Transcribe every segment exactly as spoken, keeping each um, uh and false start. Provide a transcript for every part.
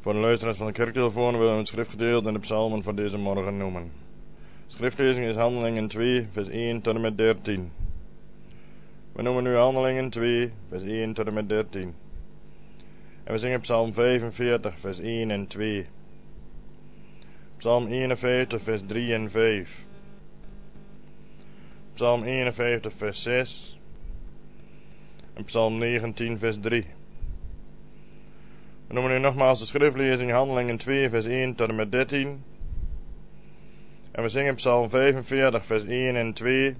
Voor de luisteraars van de kerktelefoon willen we het schriftgedeelte en de psalmen van deze morgen noemen. De schriftlezing is Handelingen twee, vers één tot en met dertien. We noemen nu Handelingen twee, vers één tot en met dertien. En we zingen Psalm vijfenveertig, vers één en twee. Psalm eenenvijftig, vers drie en vijf. Psalm eenenvijftig, vers zes. En Psalm negentien, vers drie. We noemen nu nogmaals de schriftlezing Handelingen twee, vers één tot en met dertien. En we zingen Psalm vijfenveertig, vers één en twee.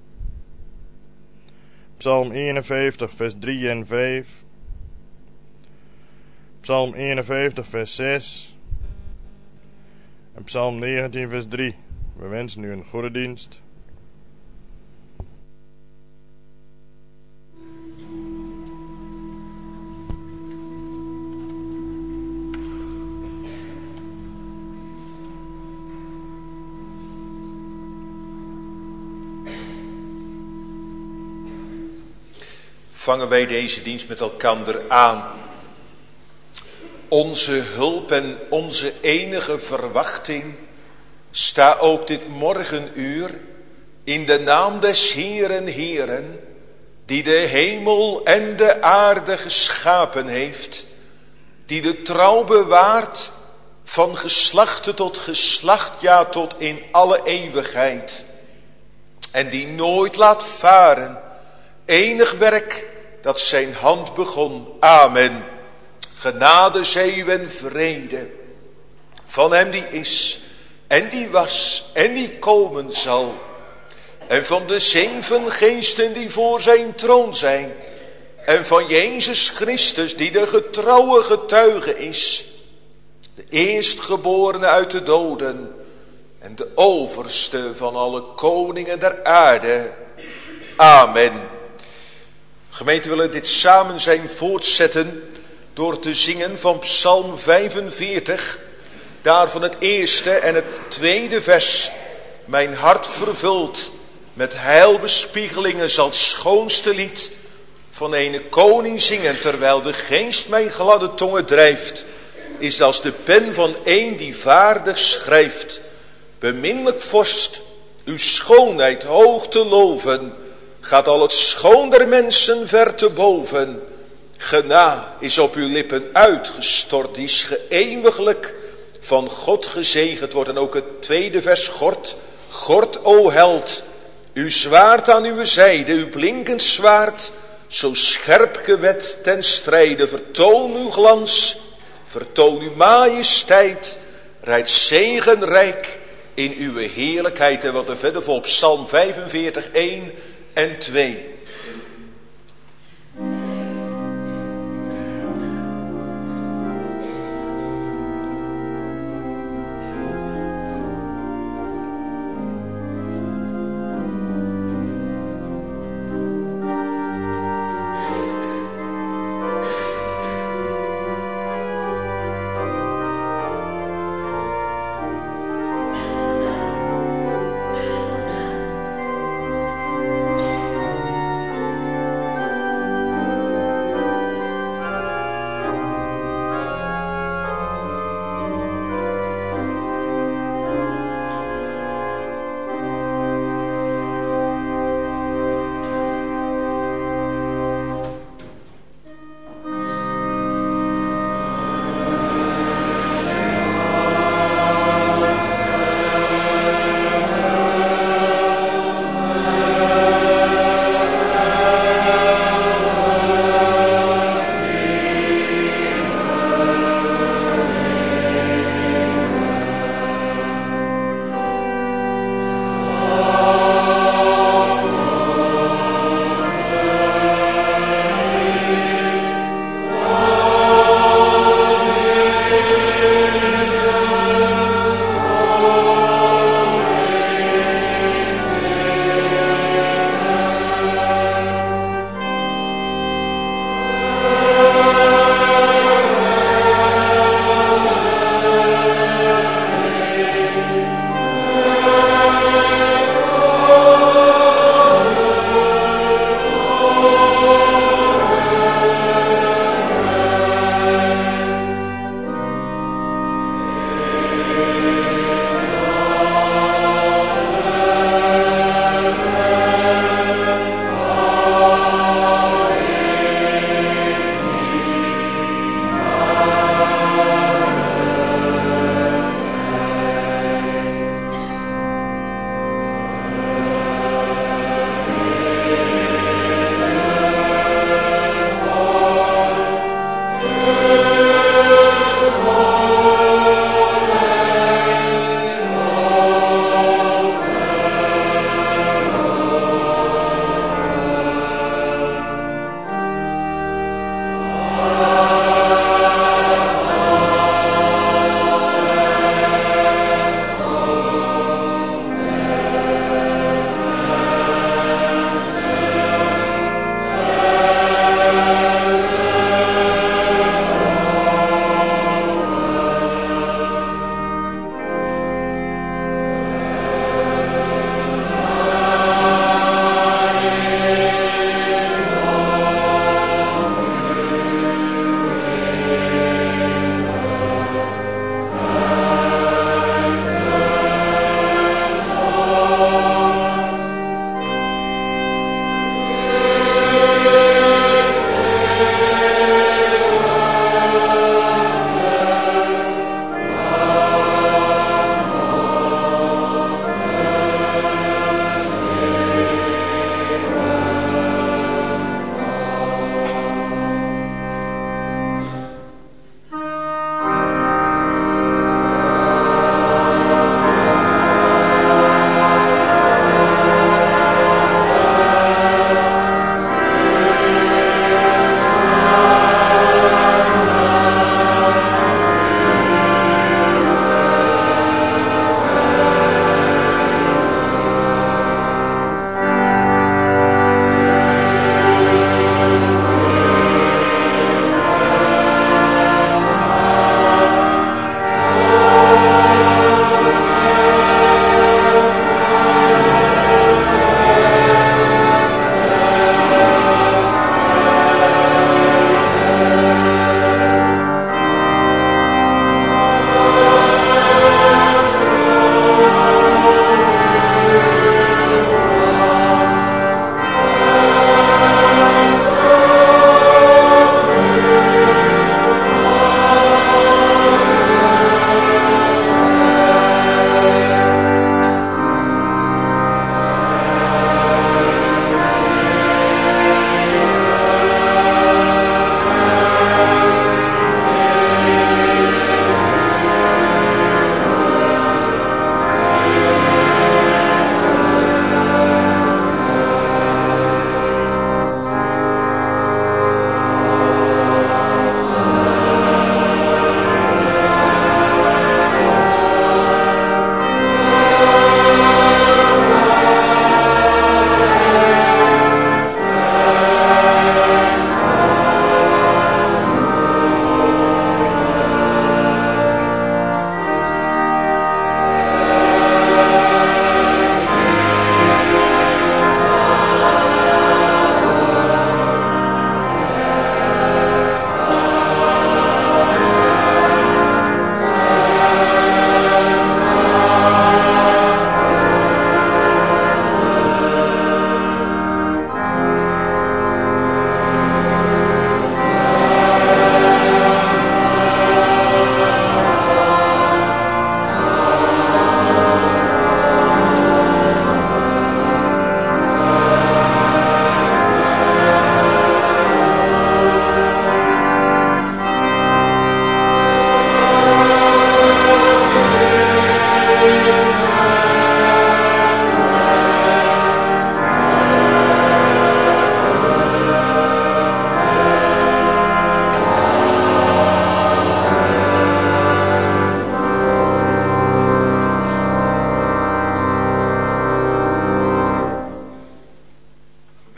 Psalm eenenvijftig, vers drie en vijf. Psalm eenenvijftig, vers zes. En Psalm negentien, vers drie. We wensen u een goede dienst. Vangen wij deze dienst met elkander aan. Onze hulp en onze enige verwachting sta ook dit morgenuur in de naam des Heeren Heeren, die de hemel en de aarde geschapen heeft, die de trouw bewaart van geslachte tot geslacht, ja tot in alle eeuwigheid, en die nooit laat varen enig werk dat zijn hand begon. Amen. Genade, zee en vrede van hem die is en die was en die komen zal, en van de zeven geesten die voor zijn troon zijn, en van Jezus Christus die de getrouwe getuige is, de eerstgeborene uit de doden en de overste van alle koningen der aarde. Amen. Gemeente, we willen dit samen zijn voortzetten door te zingen van Psalm vijfenveertig, daarvan het eerste en het tweede vers. Mijn hart vervuld met heilbespiegelingen zal het schoonste lied van ene koning zingen, terwijl de geest mijn gladde tongen drijft, is als de pen van een die vaardig schrijft. Beminnelijk vorst, uw schoonheid hoog te loven, gaat al het schoon der mensen ver te boven. Gena is op uw lippen uitgestort, die is geëeuwiglijk van God gezegend wordt. En ook het tweede vers, Gord, Gord, o held, uw zwaard aan uw zijde, uw blinkend zwaard, zo scherp gewet ten strijde. Vertoon uw glans, vertoon uw majesteit, rijd zegenrijk in uw heerlijkheid. En wat er verder voor Psalm vijfenveertig, één en twee.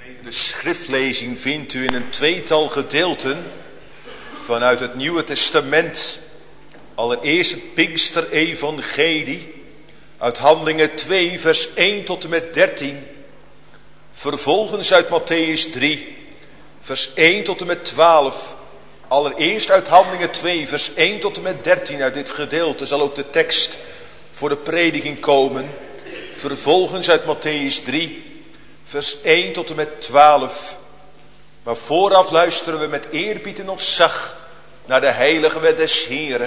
De schriftlezing vindt u in een tweetal gedeelten vanuit het Nieuwe Testament. Allereerst het Pinkster-evangelie uit Handelingen twee vers één tot en met dertien. Vervolgens uit Mattheüs drie vers één tot en met twaalf. Allereerst uit Handelingen twee vers één tot en met dertien. Uit dit gedeelte zal ook de tekst voor de prediking komen. Vervolgens uit Mattheüs drie vers één tot en met twaalf. Maar vooraf luisteren we met eerbied en ontzag naar de heilige wet des Heeren.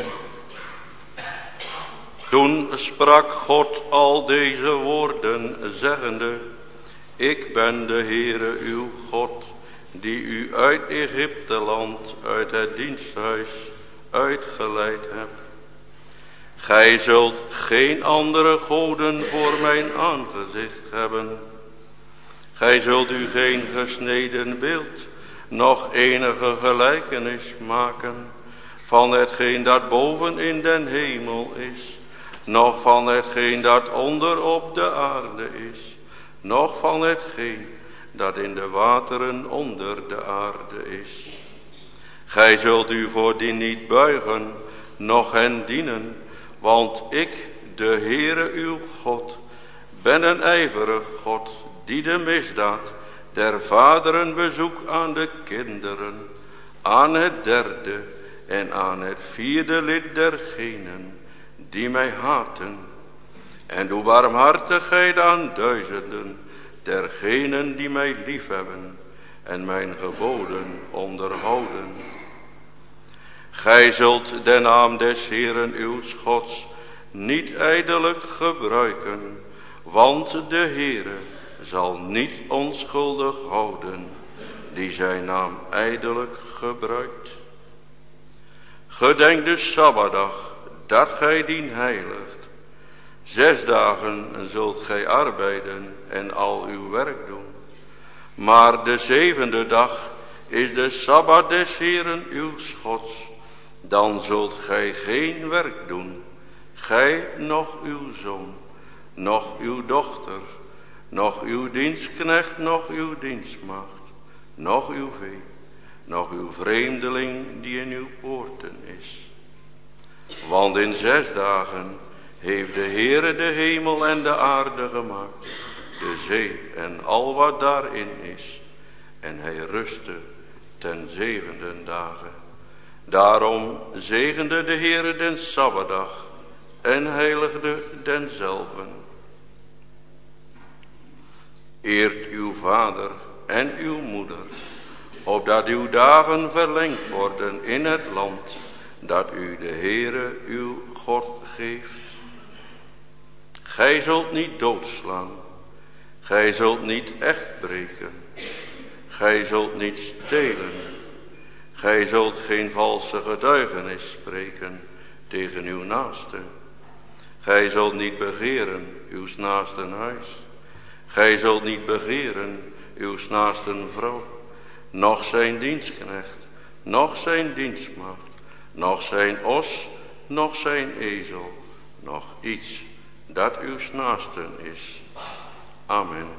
Toen sprak God al deze woorden, zeggende: Ik ben de Heere uw God, die u uit Egypteland, uit het diensthuis, uitgeleid hebt. Gij zult geen andere goden voor mijn aangezicht hebben. Gij zult u geen gesneden beeld, noch enige gelijkenis maken van hetgeen dat boven in den hemel is, noch van hetgeen dat onder op de aarde is, noch van hetgeen dat in de wateren onder de aarde is. Gij zult u voor die niet buigen, noch hen dienen, want ik, de Heere uw God, ben een ijverig God, die de misdaad der vaderen bezoekt aan de kinderen, aan het derde en aan het vierde lid dergenen die mij haten, en doe barmhartigheid aan duizenden dergenen die mij liefhebben en mijn geboden onderhouden. Gij zult de naam des Heeren uw Gods niet ijdelijk gebruiken, want de Heere zal niet onschuldig houden die zijn naam ijdelijk gebruikt. Gedenk de Sabbatdag, dat gij dien heiligt. Zes dagen zult gij arbeiden en al uw werk doen. Maar de zevende dag is de Sabbat des Heeren uw Gods. Dan zult gij geen werk doen, gij noch uw zoon, noch uw dochter, noch uw dienstknecht, noch uw dienstmaagd, noch uw vee, noch uw vreemdeling die in uw poorten is. Want in zes dagen heeft de Heere de hemel en de aarde gemaakt, de zee en al wat daarin is. En hij rustte ten zevende dagen. Daarom zegende de Heere den Sabbatdag en heiligde denzelven. Eert uw vader en uw moeder, opdat uw dagen verlengd worden in het land dat u de Heere uw God geeft. Gij zult niet doodslaan, gij zult niet echt breken, gij zult niet stelen, gij zult geen valse getuigenis spreken tegen uw naaste. Gij zult niet begeren uw naasten huis, gij zult niet begeren uw naasten vrouw, noch zijn dienstknecht, noch zijn dienstmaagd, noch zijn os, noch zijn ezel, noch iets dat uw naasten is. Amen.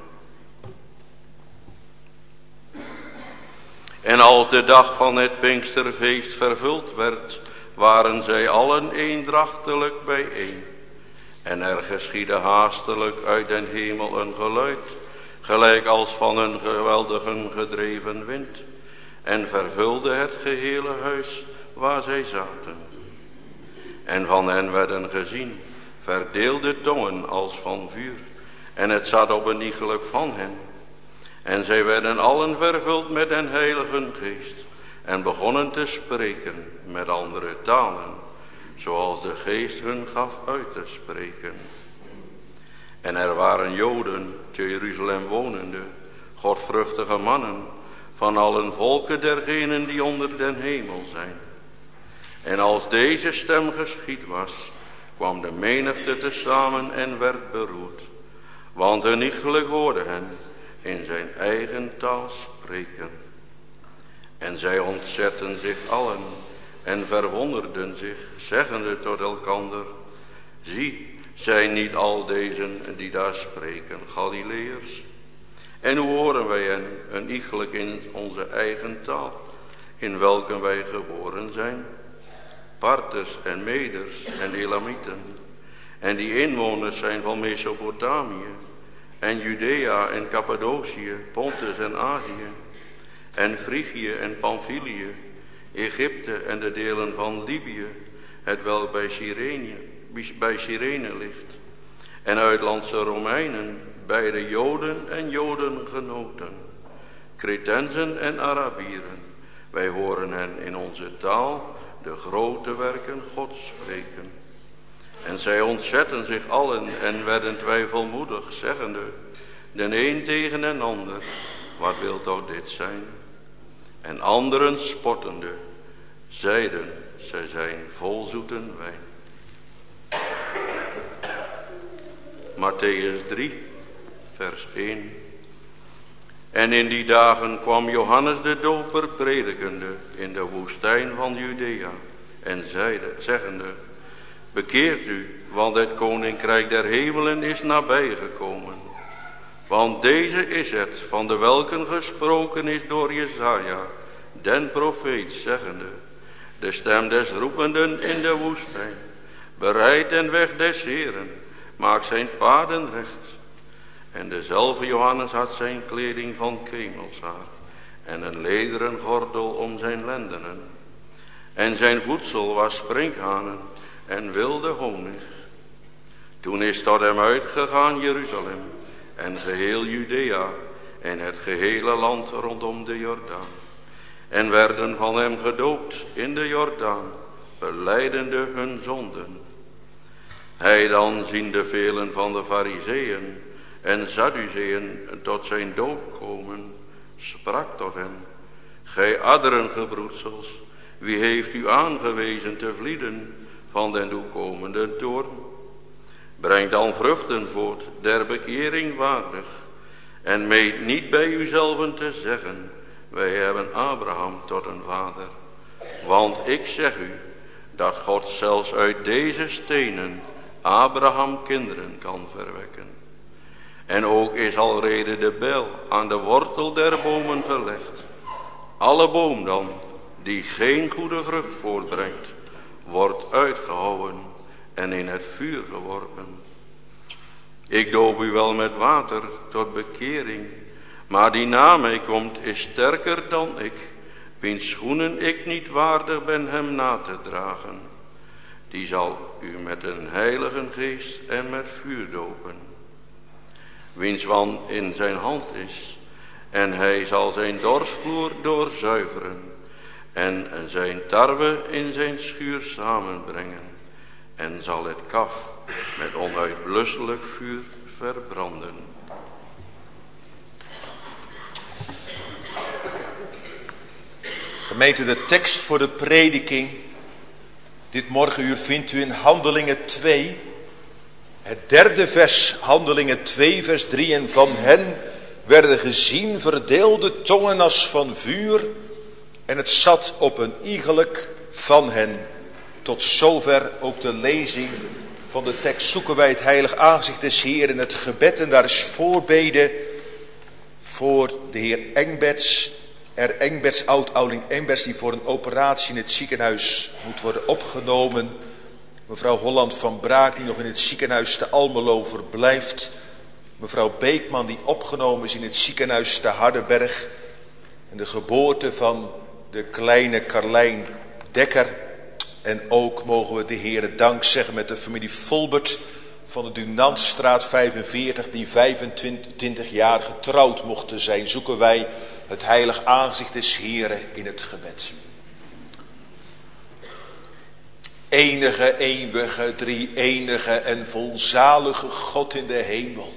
En als de dag van het Pinksterfeest vervuld werd, waren zij allen eendrachtelijk bijeen. En er geschiedde haastelijk uit den hemel een geluid, gelijk als van een geweldige gedreven wind, en vervulde het gehele huis waar zij zaten. En van hen werden gezien verdeelde tongen als van vuur, en het zat op een iegelijk van hen. En zij werden allen vervuld met den Heiligen Geest, en begonnen te spreken met andere talen, zoals de Geest hun gaf uit te spreken. En er waren Joden te Jeruzalem wonende, godvruchtige mannen, van allen volken dergenen die onder den hemel zijn. En als deze stem geschied was, kwam de menigte tezamen en werd beroerd, want een iegelijk hoorde hen in zijn eigen taal spreken. En zij ontzetten zich allen en verwonderden zich, zeggende tot elkander: zie, zijn niet al deze die daar spreken Galileërs? En hoe horen wij hen? Een iegelijk in onze eigen taal, in welke wij geboren zijn. Parters en Meders en Elamieten. En die inwoners zijn van Mesopotamië en Judea en Cappadocië, Pontus en Azië en Frigië en Pamphylië, Egypte en de delen van Libië, hetwelk bij Cyrene, bij Cyrene ligt. En uitlandse Romeinen, beide Joden en Jodengenoten, Cretensen en Arabieren. Wij horen hen in onze taal de grote werken Gods spreken. En zij ontzetten zich allen en werden twijfelmoedig, zeggende, den een tegen den ander, wat wilt nou dit zijn? En anderen spottende, zeiden, zij zijn vol zoeten wijn. Matthäus drie, vers één. En in die dagen kwam Johannes de Doper predikende in de woestijn van Judea en zeide, zeggende, bekeert u, want het koninkrijk der hemelen is nabijgekomen. Want deze is het, van de welken gesproken is door Jesaja, den profeet, zeggende, de stem des roependen in de woestijn, bereid den weg des Heeren, maak zijn paden recht. En dezelfde Johannes had zijn kleding van kemelshaar en een lederen gordel om zijn lendenen. En zijn voedsel was sprinkhanen en wilde honig. Toen is tot hem uitgegaan Jeruzalem en geheel Judea en het gehele land rondom de Jordaan. En werden van hem gedoopt in de Jordaan, belijdende hun zonden. Hij dan, ziende velen van de Farizeeën en Sadduceeën tot zijn doop komen, sprak tot hen, gij adderen gebroedsels, wie heeft u aangewezen te vlieden van den toekomende toorn? Breng dan vruchten voort, der bekering waardig, en meet niet bij uzelven te zeggen, wij hebben Abraham tot een vader. Want ik zeg u, dat God zelfs uit deze stenen Abraham kinderen kan verwekken. En ook is alrede de bijl aan de wortel der bomen gelegd. Alle boom dan, die geen goede vrucht voortbrengt, wordt uitgehouwen en in het vuur geworpen. Ik doop u wel met water tot bekering, maar die na mij komt is sterker dan ik, wiens schoenen ik niet waardig ben hem na te dragen. Die zal u met een heilige geest en met vuur dopen. Wiens wand in zijn hand is, en hij zal zijn dorsvloer doorzuiveren, en zijn tarwe in zijn schuur samenbrengen, en zal het kaf met onuitblusselijk vuur verbranden. Gemeente, de tekst voor de prediking dit morgenuur vindt u in Handelingen twee, het derde vers, Handelingen twee, vers drie. En van hen werden gezien verdeelde tongen als van vuur, en het zat op een iegelijk van hen. Tot zover ook de lezing van de tekst. Zoeken wij het heilig aangezicht des Heeren in het gebed, en daar is voorbeden voor de heer Engberts. Er Engberts, oud-ouderling Engberts, die voor een operatie in het ziekenhuis moet worden opgenomen. Mevrouw Holland van Braak, die nog in het ziekenhuis te Almelo verblijft. Mevrouw Beekman, die opgenomen is in het ziekenhuis te Hardenberg. En de geboorte van de kleine Carlijn Dekker. En ook mogen we de Heere dank zeggen met de familie Volbert van de Dunantstraat vijfenveertig, die vijfentwintig jaar getrouwd mochten zijn. Zoeken wij het heilig aangezicht des Heeren in het gebed. Enige, eeuwige, drie-enige en volzalige God in de hemel.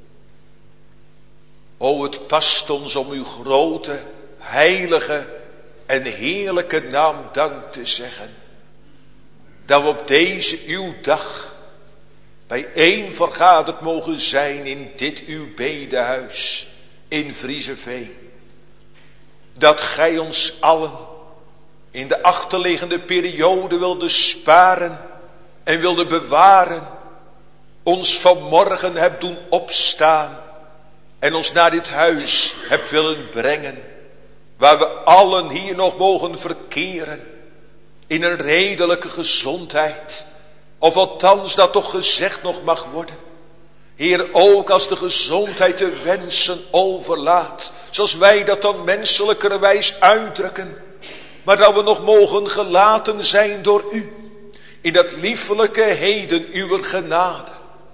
O, het past ons om uw grote, heilige en heerlijke naam dank te zeggen. Dat we op deze uw dag bijeen vergaderd mogen zijn in dit uw bedehuis in Vriezeveen. Dat gij ons allen in de achterliggende periode wilde sparen en wilde bewaren. Ons vanmorgen hebt doen opstaan en ons naar dit huis hebt willen brengen, waar we allen hier nog mogen verkeren, in een redelijke gezondheid, of althans dat toch gezegd nog mag worden. Heer, ook als de gezondheid de wensen overlaat, zoals wij dat dan menselijkerwijs uitdrukken, maar dat we nog mogen gelaten zijn door u, in dat liefelijke heden uw genade.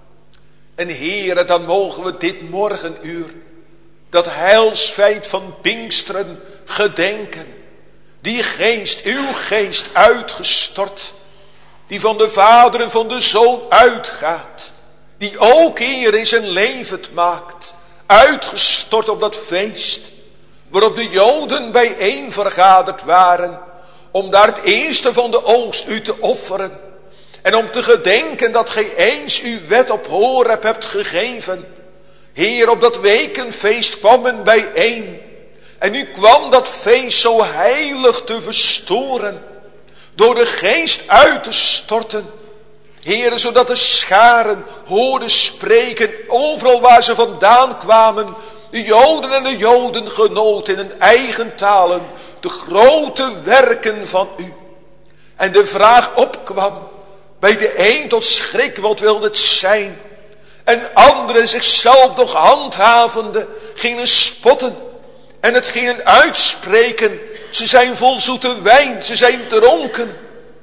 En Heere, dan mogen we dit morgenuur, dat heilsfeit van Pinksteren gedenken. Die geest, uw geest uitgestort, die van de Vader en van de Zoon uitgaat. Die ook, Heer, is en levend maakt. Uitgestort op dat feest, waarop de Joden bijeen vergaderd waren, om daar het eerste van de oogst u te offeren. En om te gedenken dat gij eens uw wet op Horeb hebt gegeven. Heer, op dat wekenfeest kwam men bijeen. En nu kwam dat feest zo heilig te verstoren, door de geest uit te storten. Heer, zodat de scharen hoorden spreken, overal waar ze vandaan kwamen. De Joden en de Joden genoten in hun eigen talen de grote werken van u. En de vraag opkwam bij de een tot schrik, wat wil het zijn? En anderen zichzelf nog handhavende gingen spotten en het gingen uitspreken. Ze zijn vol zoete wijn, ze zijn dronken.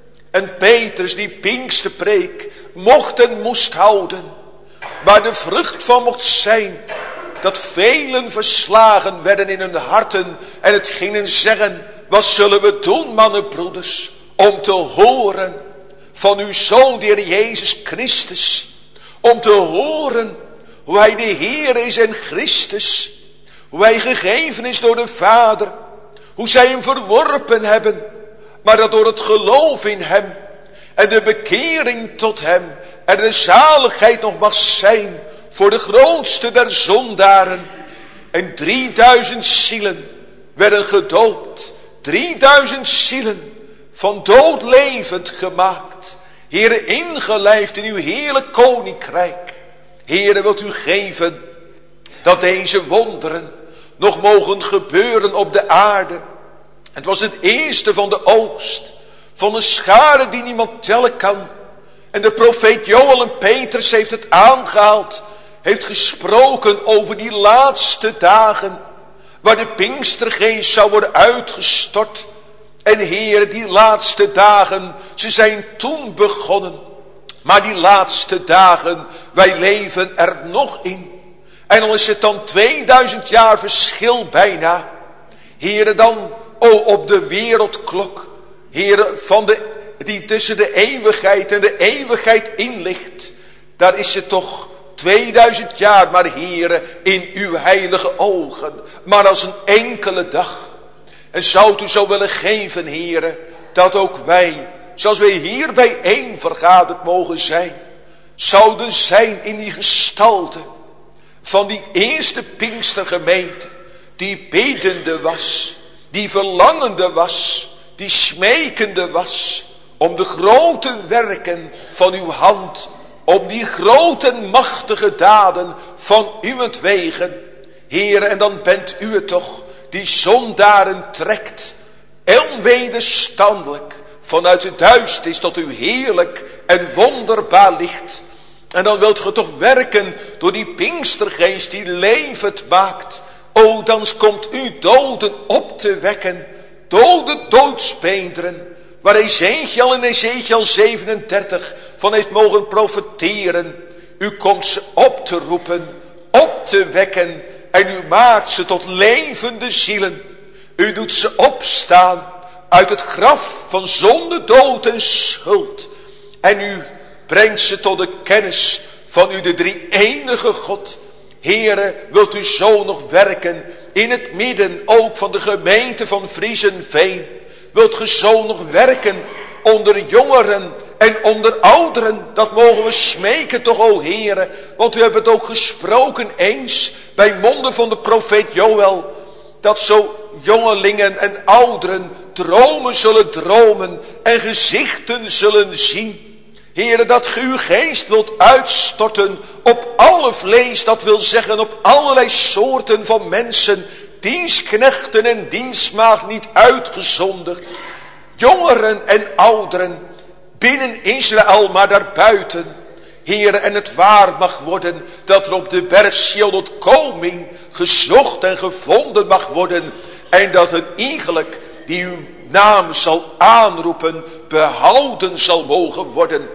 En Petrus die Pinksterpreek mocht en moest houden, waar de vrucht van mocht zijn dat velen verslagen werden in hun harten en het gingen zeggen: wat zullen we doen, mannenbroeders, om te horen van uw Zoon, de Heer Jezus Christus, om te horen hoe hij de Heer is en Christus, hoe hij gegeven is door de Vader, hoe zij hem verworpen hebben, maar dat door het geloof in hem en de bekering tot hem en de zaligheid nog mag zijn voor de grootste der zondaren. En drieduizend zielen werden gedoopt, drieduizend zielen van dood levend gemaakt. Heere, ingelijfd in uw heerlijk koninkrijk. Heere, wilt u geven dat deze wonderen nog mogen gebeuren op de aarde. Het was het eerste van de oogst, van een schare die niemand tellen kan. En de profeet Joël en Petrus heeft het aangehaald, heeft gesproken over die laatste dagen, waar de Pinkstergeest zou worden uitgestort. En Heere, die laatste dagen, ze zijn toen begonnen. Maar die laatste dagen, wij leven er nog in. En al is het dan tweeduizend jaar verschil bijna. Heere, dan oh, op de wereldklok. Heere, van de, die tussen de eeuwigheid en de eeuwigheid in ligt. Daar is het toch tweeduizend jaar, maar Heere, in uw heilige ogen. Maar als een enkele dag. En zou u zo willen geven, Heere, dat ook wij, zoals wij hier bijeen vergaderd mogen zijn, zouden zijn in die gestalte van die eerste Pinkstergemeente, die bedende was, die verlangende was, die smekende was, om de grote werken van uw hand, om die grote en machtige daden van uwentwegen, Heere, en dan bent u het toch, die zondaren trekt, onwederstandelijk, vanuit de duisternis tot uw heerlijk en wonderbaar licht. En dan wilt ge toch werken door die Pinkstergeest die levend maakt. O, dan komt u doden op te wekken, dode doodsbeenderen, waar Ezekiel in Ezekiel zevenendertig van heeft mogen profeteren. U komt ze op te roepen, op te wekken, en u maakt ze tot levende zielen. U doet ze opstaan uit het graf van zonde, dood en schuld. En u brengt ze tot de kennis van u de drie enige God. Heere, wilt u zo nog werken in het midden ook van de gemeente van Friesenveen. Wilt ge zo nog werken onder jongeren en onder ouderen. Dat mogen we smeken toch, o Heere. Want u hebt het ook gesproken eens bij monden van de profeet Joël. Dat zo jongelingen en ouderen dromen zullen dromen en gezichten zullen zien. Heere, dat ge uw geest wilt uitstorten op alle vlees, dat wil zeggen op allerlei soorten van mensen, dienstknechten en dienstmaagd niet uitgezonderd, jongeren en ouderen, binnen Israël maar daarbuiten. Heere, en het waar mag worden dat er op de berg Sion ontkoming gezocht en gevonden mag worden. En dat een iegelijk die uw naam zal aanroepen, behouden zal mogen worden.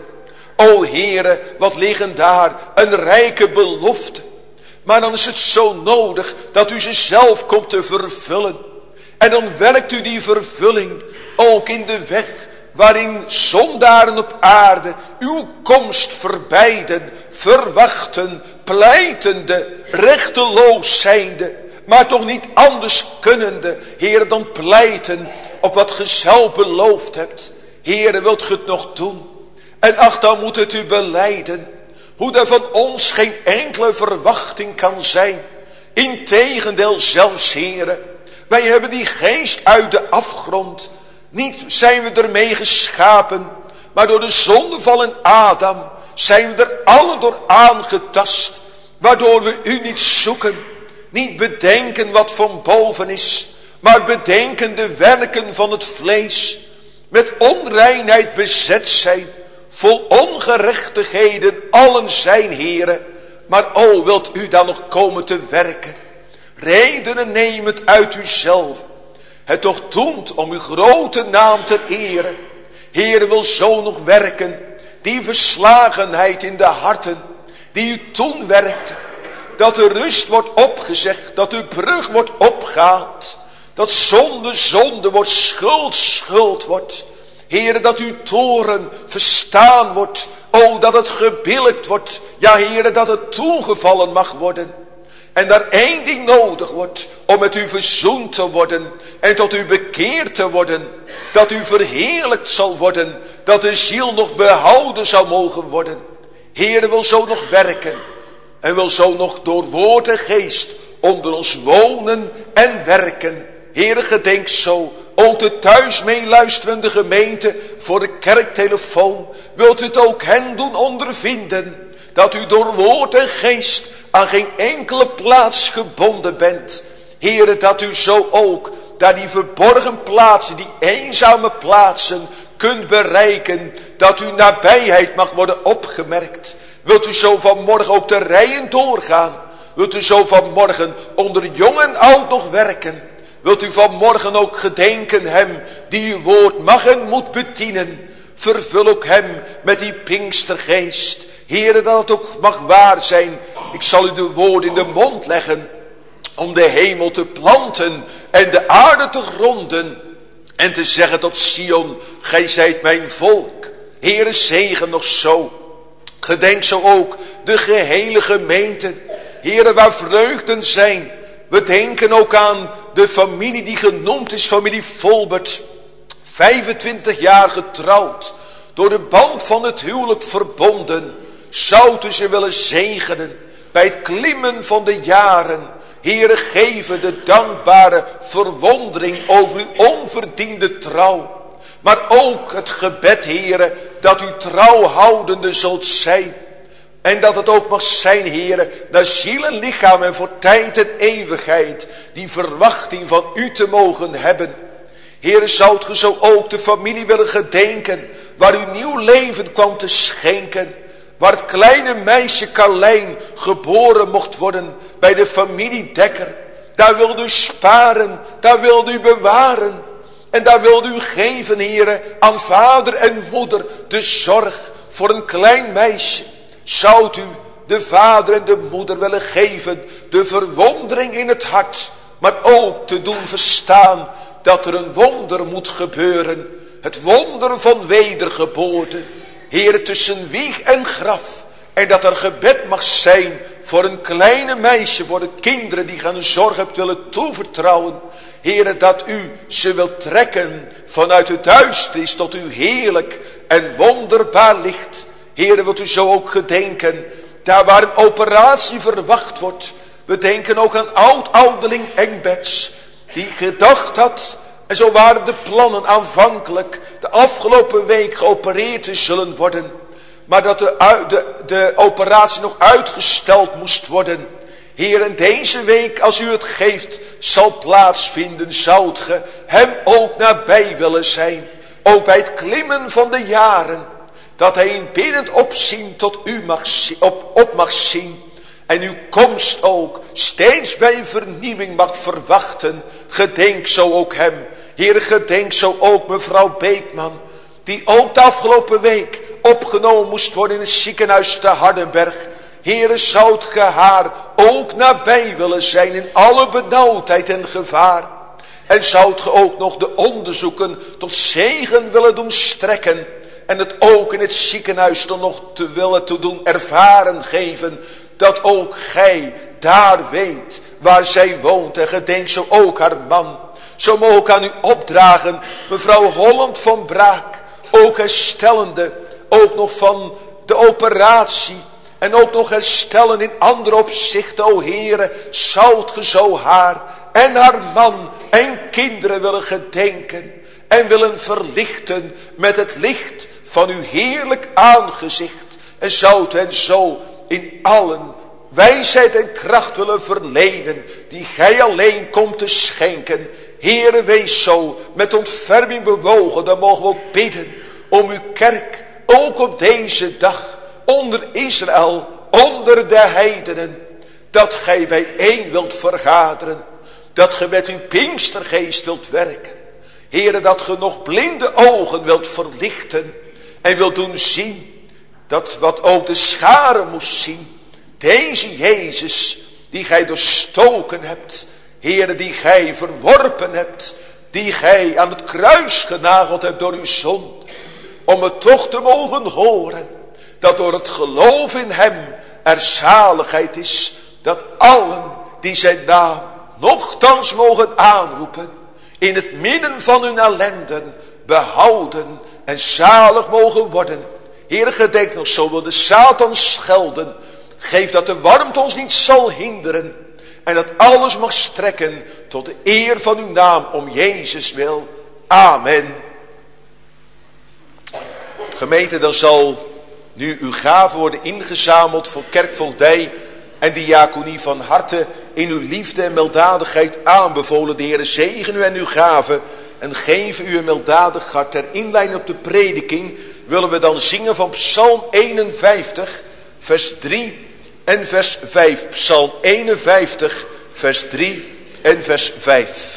O Heere, wat liggen daar een rijke belofte. Maar dan is het zo nodig dat u ze zelf komt te vervullen. En dan werkt u die vervulling ook in de weg waarin zondaren op aarde uw komst verbeiden, verwachten, pleitende, rechteloos zijnde, maar toch niet anders kunnende, Heer, dan pleiten op wat ge zelf beloofd hebt. Heer, wilt ge het nog doen? En ach, dan moet het u belijden, hoe er van ons geen enkele verwachting kan zijn. Integendeel zelfs, Heer, wij hebben die geest uit de afgrond. Niet zijn we ermee geschapen, maar door de zondeval in Adam zijn we er alle door aangetast, waardoor we u niet zoeken, niet bedenken wat van boven is, maar bedenken de werken van het vlees, met onreinheid bezet zijn, vol ongerechtigheden allen zijn, Heere. Maar o, wilt u dan nog komen te werken? Redenen nemend uit uzelf. Het toch doet om uw grote naam te eren. Heere, wil zo nog werken. Die verslagenheid in de harten. Die u toen werkte. Dat de rust wordt opgezegd. Dat uw brug wordt opgehaald. Dat zonde zonde wordt, schuld schuld wordt. Heere, dat uw toren verstaan wordt. O, dat het gebillijkt wordt. Ja, Heere, dat het toegevallen mag worden. En daar één ding nodig wordt om met u verzoend te worden en tot u bekeerd te worden. Dat u verheerlijkt zal worden, dat de ziel nog behouden zou mogen worden. Heere, wil zo nog werken en wil zo nog door woord en geest onder ons wonen en werken. Heere, gedenk zo, ook de thuis meeluisterende gemeente voor de kerktelefoon. Wilt u het ook hen doen ondervinden, dat u door woord en geest aan geen enkele plaats gebonden bent. Heere, dat u zo ook daar die verborgen plaatsen, die eenzame plaatsen kunt bereiken. Dat uw nabijheid mag worden opgemerkt. Wilt u zo vanmorgen ook de rijen doorgaan? Wilt u zo vanmorgen onder jong en oud nog werken? Wilt u vanmorgen ook gedenken hem die uw woord mag en moet bedienen? Vervul ook hem met die Pinkstergeest. Heere, dat het ook mag waar zijn. Ik zal u de woorden in de mond leggen. Om de hemel te planten en de aarde te gronden. En te zeggen tot Sion, gij zijt mijn volk. Heere, zegen nog zo. Gedenk zo ook de gehele gemeente. Heere, waar vreugden zijn. We denken ook aan de familie die genoemd is, familie Volbert. vijfentwintig jaar getrouwd. Door de band van het huwelijk verbonden. Zou u ze willen zegenen bij het klimmen van de jaren. Heere, geven de dankbare verwondering over uw onverdiende trouw. Maar ook het gebed, Heere, dat u trouwhoudende zult zijn. En dat het ook mag zijn, Heere, naar ziel en lichaam en voor tijd en eeuwigheid. Die verwachting van u te mogen hebben. Heere, zoudt ge zo ook de familie willen gedenken, waar u nieuw leven kwam te schenken. Waar het kleine meisje Carlijn geboren mocht worden bij de familie Dekker. Daar wilde u sparen, daar wilde u bewaren. En daar wilde u geven, Heere, aan vader en moeder de zorg voor een klein meisje. Zoudt u de vader en de moeder willen geven, de verwondering in het hart. Maar ook te doen verstaan dat er een wonder moet gebeuren. Het wonder van wedergeboorte. Heere, tussen wieg en graf. En dat er gebed mag zijn voor een kleine meisje, voor de kinderen die gaan een zorg hebt willen toevertrouwen. Heere, dat u ze wilt trekken vanuit het duisternis tot uw heerlijk en wonderbaar licht. Heere, wilt u zo ook gedenken, daar waar een operatie verwacht wordt. We denken ook aan oud-ouderling Engberts, die gedacht had, en zo waren de plannen aanvankelijk de afgelopen week geopereerd te zullen worden. maar dat de, de, de operatie nog uitgesteld moest worden. Heer, en deze week, als u het geeft, zal plaatsvinden, zoudt ge hem ook nabij willen zijn. Ook bij het klimmen van de jaren, dat hij in biddend opzien tot u mag, op, op mag zien. En uw komst ook steeds bij vernieuwing mag verwachten. Gedenk zo ook hem. Heer, gedenk zo ook mevrouw Beekman, die ook de afgelopen week opgenomen moest worden in het ziekenhuis te Hardenberg. Heere, zoudt ge haar ook nabij willen zijn in alle benauwdheid en gevaar. En zoudt ge ook nog de onderzoeken tot zegen willen doen strekken. En het ook in het ziekenhuis dan nog te willen te doen ervaren geven. Dat ook gij daar weet waar zij woont. En gedenk zo ook haar man. Zo mogen ik aan u opdragen, mevrouw Holland van Braak. Ook herstellende, ook nog van de operatie. En ook nog herstellen in andere opzichten, o Heere, zoudt ge zo haar en haar man en kinderen willen gedenken. En willen verlichten met het licht van uw heerlijk aangezicht. En zoudt hen zo in allen wijsheid en kracht willen verlenen, die gij alleen komt te schenken. Heere, wees zo met ontferming bewogen, dan mogen we ook bidden om uw kerk, ook op deze dag, onder Israël, onder de heidenen, dat gij bijeen wilt vergaderen, dat ge met uw Pinkstergeest wilt werken. Heere, dat ge nog blinde ogen wilt verlichten en wilt doen zien, dat wat ook de schare moest zien, deze Jezus die gij doorstoken hebt, Heere, die gij verworpen hebt, die gij aan het kruis genageld hebt door uw zonde, om het toch te mogen horen, dat door het geloof in hem er zaligheid is, dat allen die zijn naam nochtans mogen aanroepen, in het midden van hun ellenden behouden en zalig mogen worden. Heere, gedenk nog, zo wil de Satan schelden. Geef dat de warmte ons niet zal hinderen. En dat alles mag strekken tot de eer van uw naam om Jezus wil. Amen. Gemeente, dan zal nu uw gave worden ingezameld voor kerkvoogdij en diaconie. Van harte in uw liefde en milddadigheid aanbevolen. De Heere zegen u en uw gave en geven u een milddadig hart. Ter inleiding op de prediking willen we dan zingen van Psalm eenenvijftig, vers drie en vers vijf. Psalm eenenvijftig, vers drie en vers vijf.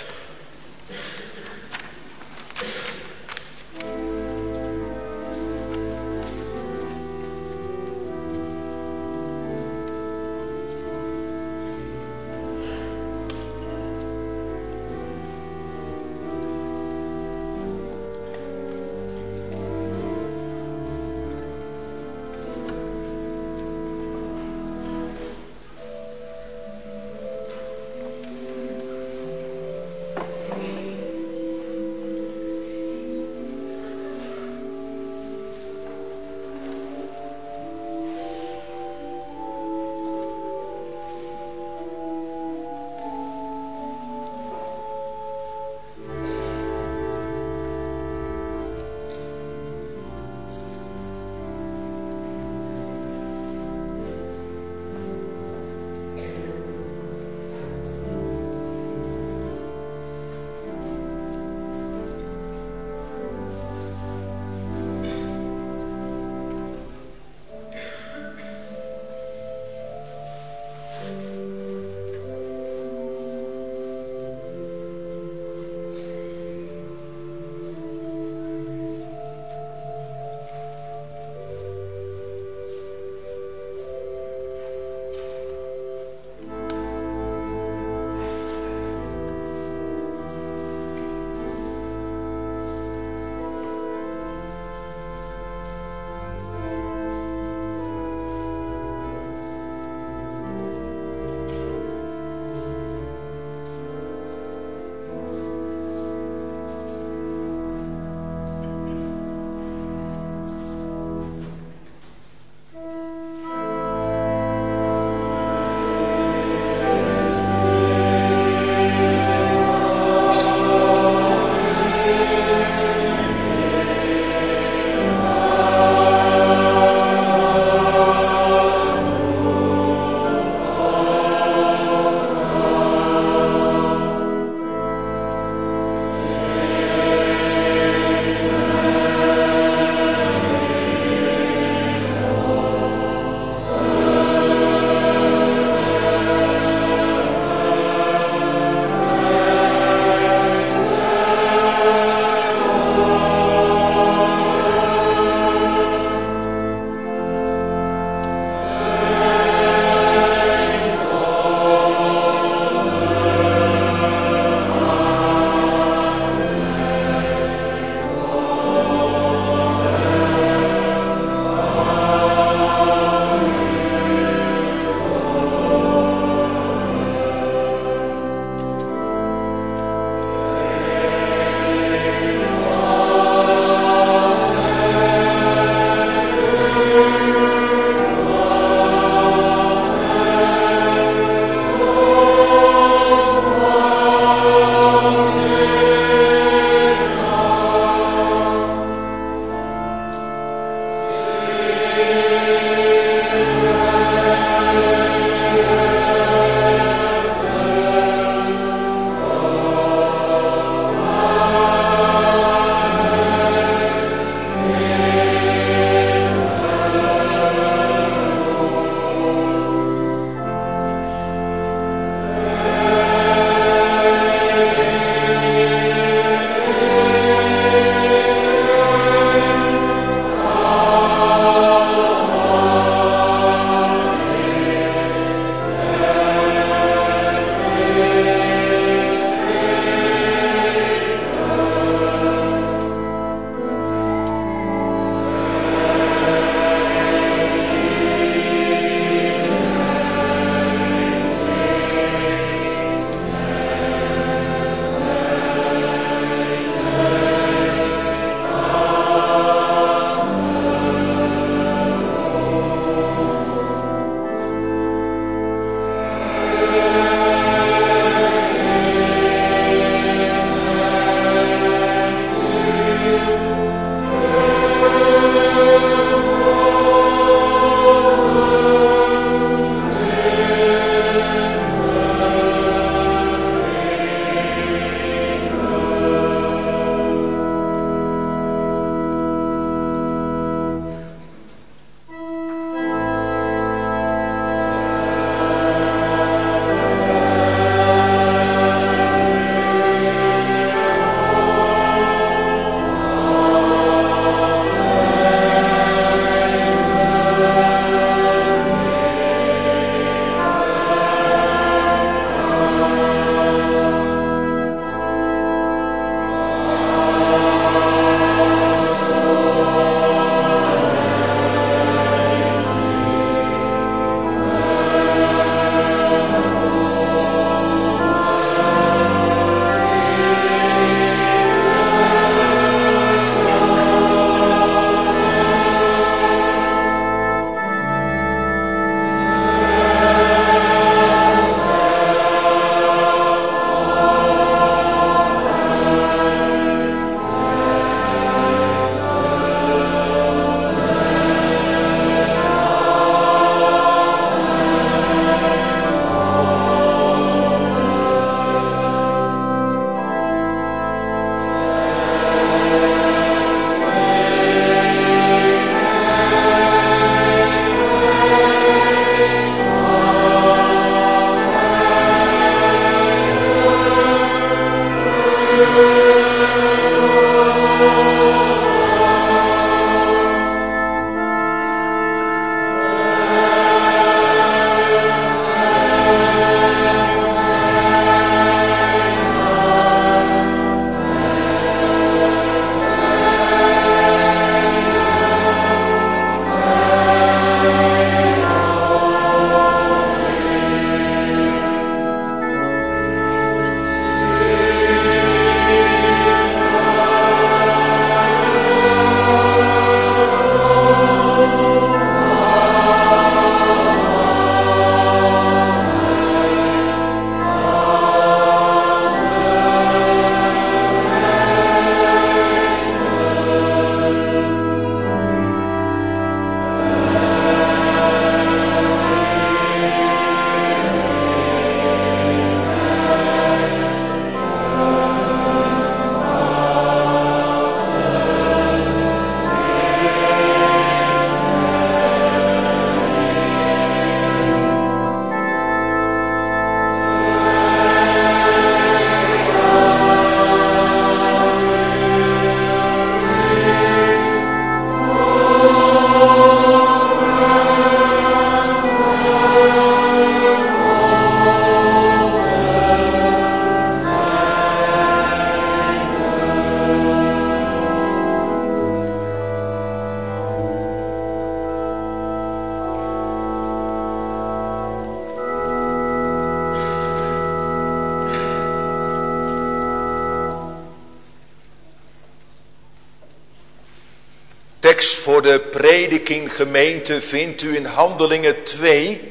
Tekst voor de prediking gemeente vindt u in Handelingen twee,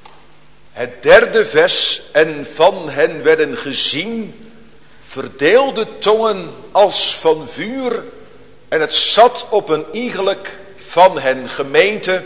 het derde vers. En van hen werden gezien verdeelde tongen als van vuur, en het zat op een iegelijk van hen. Gemeente,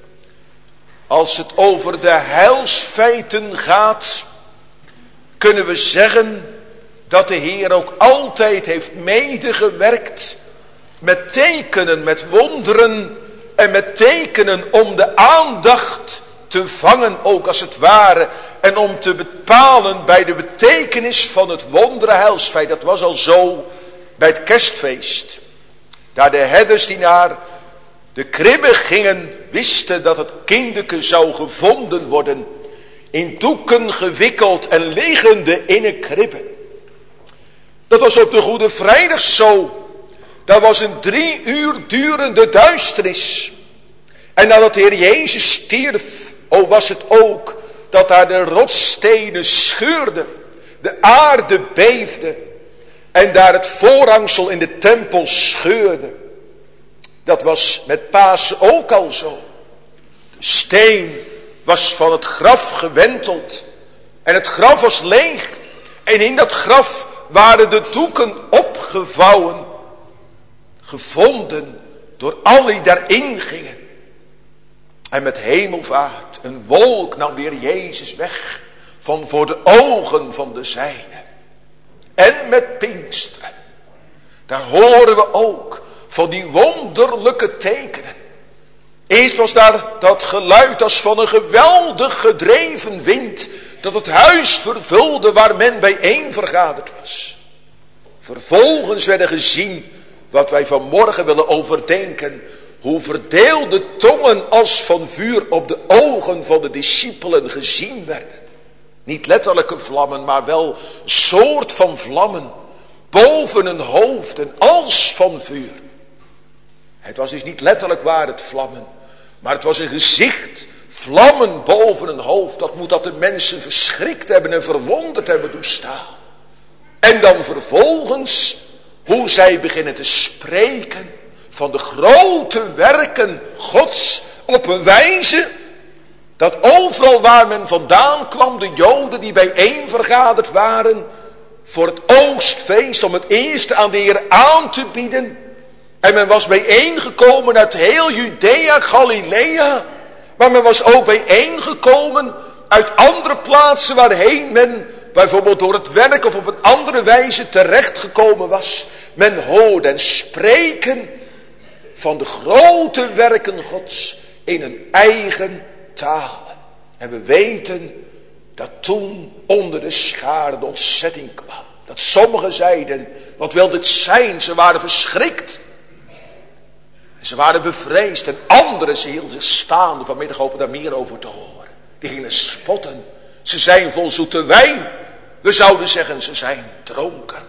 als het over de heilsfeiten gaat, kunnen we zeggen dat de Heer ook altijd heeft medegewerkt met tekenen, met wonderen en met tekenen om de aandacht te vangen, ook als het ware, en om te bepalen bij de betekenis van het wondere heilsfeit. Dat was al zo bij het kerstfeest. Daar de herders die naar de kribbe gingen, wisten dat het kindeke zou gevonden worden, in doeken gewikkeld en liggende in een kribbe. Dat was op de Goede Vrijdag zo. Dat was een drie uur durende duisternis. En nadat de Heer Jezus stierf, o was het ook dat daar de rotsstenen scheurden, de aarde beefde en daar het voorhangsel in de tempel scheurde. Dat was met Pasen ook al zo. De steen was van het graf gewenteld en het graf was leeg. En in dat graf waren de doeken opgevouwen, gevonden door allen die daarin gingen. En met hemelvaart, een wolk nam weer Jezus weg van voor de ogen van de zijnen. En met Pinksteren, daar horen we ook van die wonderlijke tekenen. Eerst was daar dat geluid als van een geweldig gedreven wind, dat het huis vervulde waar men bijeen vergaderd was. Vervolgens werden gezien wat wij vanmorgen willen overdenken, hoe verdeelde tongen als van vuur op de ogen van de discipelen gezien werden. Niet letterlijke vlammen, maar wel een soort van vlammen boven hun hoofden als van vuur. Het was dus niet letterlijk waar het vlammen, maar het was een gezicht, vlammen boven hun hoofd. Dat moet dat de mensen verschrikt hebben en verwonderd hebben doen staan. En dan vervolgens hoe zij beginnen te spreken van de grote werken Gods op een wijze dat overal waar men vandaan kwam, de Joden die bijeen vergaderd waren voor het oogstfeest om het eerste aan de Heer aan te bieden. En men was bijeengekomen uit heel Judea, Galilea, maar men was ook bijeengekomen uit andere plaatsen waarheen men bijvoorbeeld door het werk of op een andere wijze terechtgekomen was. Men hoorde en spreken van de grote werken Gods in een eigen taal. En we weten dat toen onder de schare de ontzetting kwam. Dat sommigen zeiden, wat wil dit zijn? Ze waren verschrikt. En ze waren bevreesd. En anderen, ze hielden zich staande. Vanmiddag hopen daar meer over te horen. Die gingen spotten. Ze zijn vol zoete wijn. We zouden zeggen, ze zijn dronken.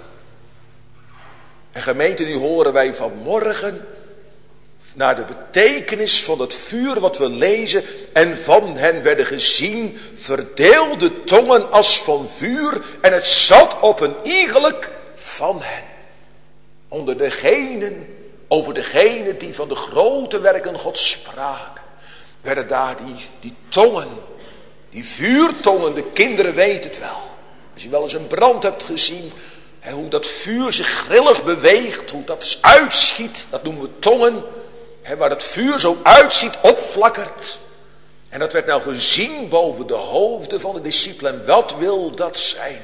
En gemeente, nu horen wij vanmorgen naar de betekenis van het vuur wat we lezen. En van hen werden gezien verdeelde tongen als van vuur. En het zat op een iegelijk van hen. Onder degenen, over degenen die van de grote werken Gods spraken. Werden daar die, die tongen, die vuurtongen, de kinderen weten het wel. Als je wel eens een brand hebt gezien, hè, hoe dat vuur zich grillig beweegt, hoe dat uitschiet, dat noemen we tongen. Hè, waar het vuur zo uitziet, opflakkert. En dat werd nou gezien boven de hoofden van de discipelen. En wat wil dat zijn?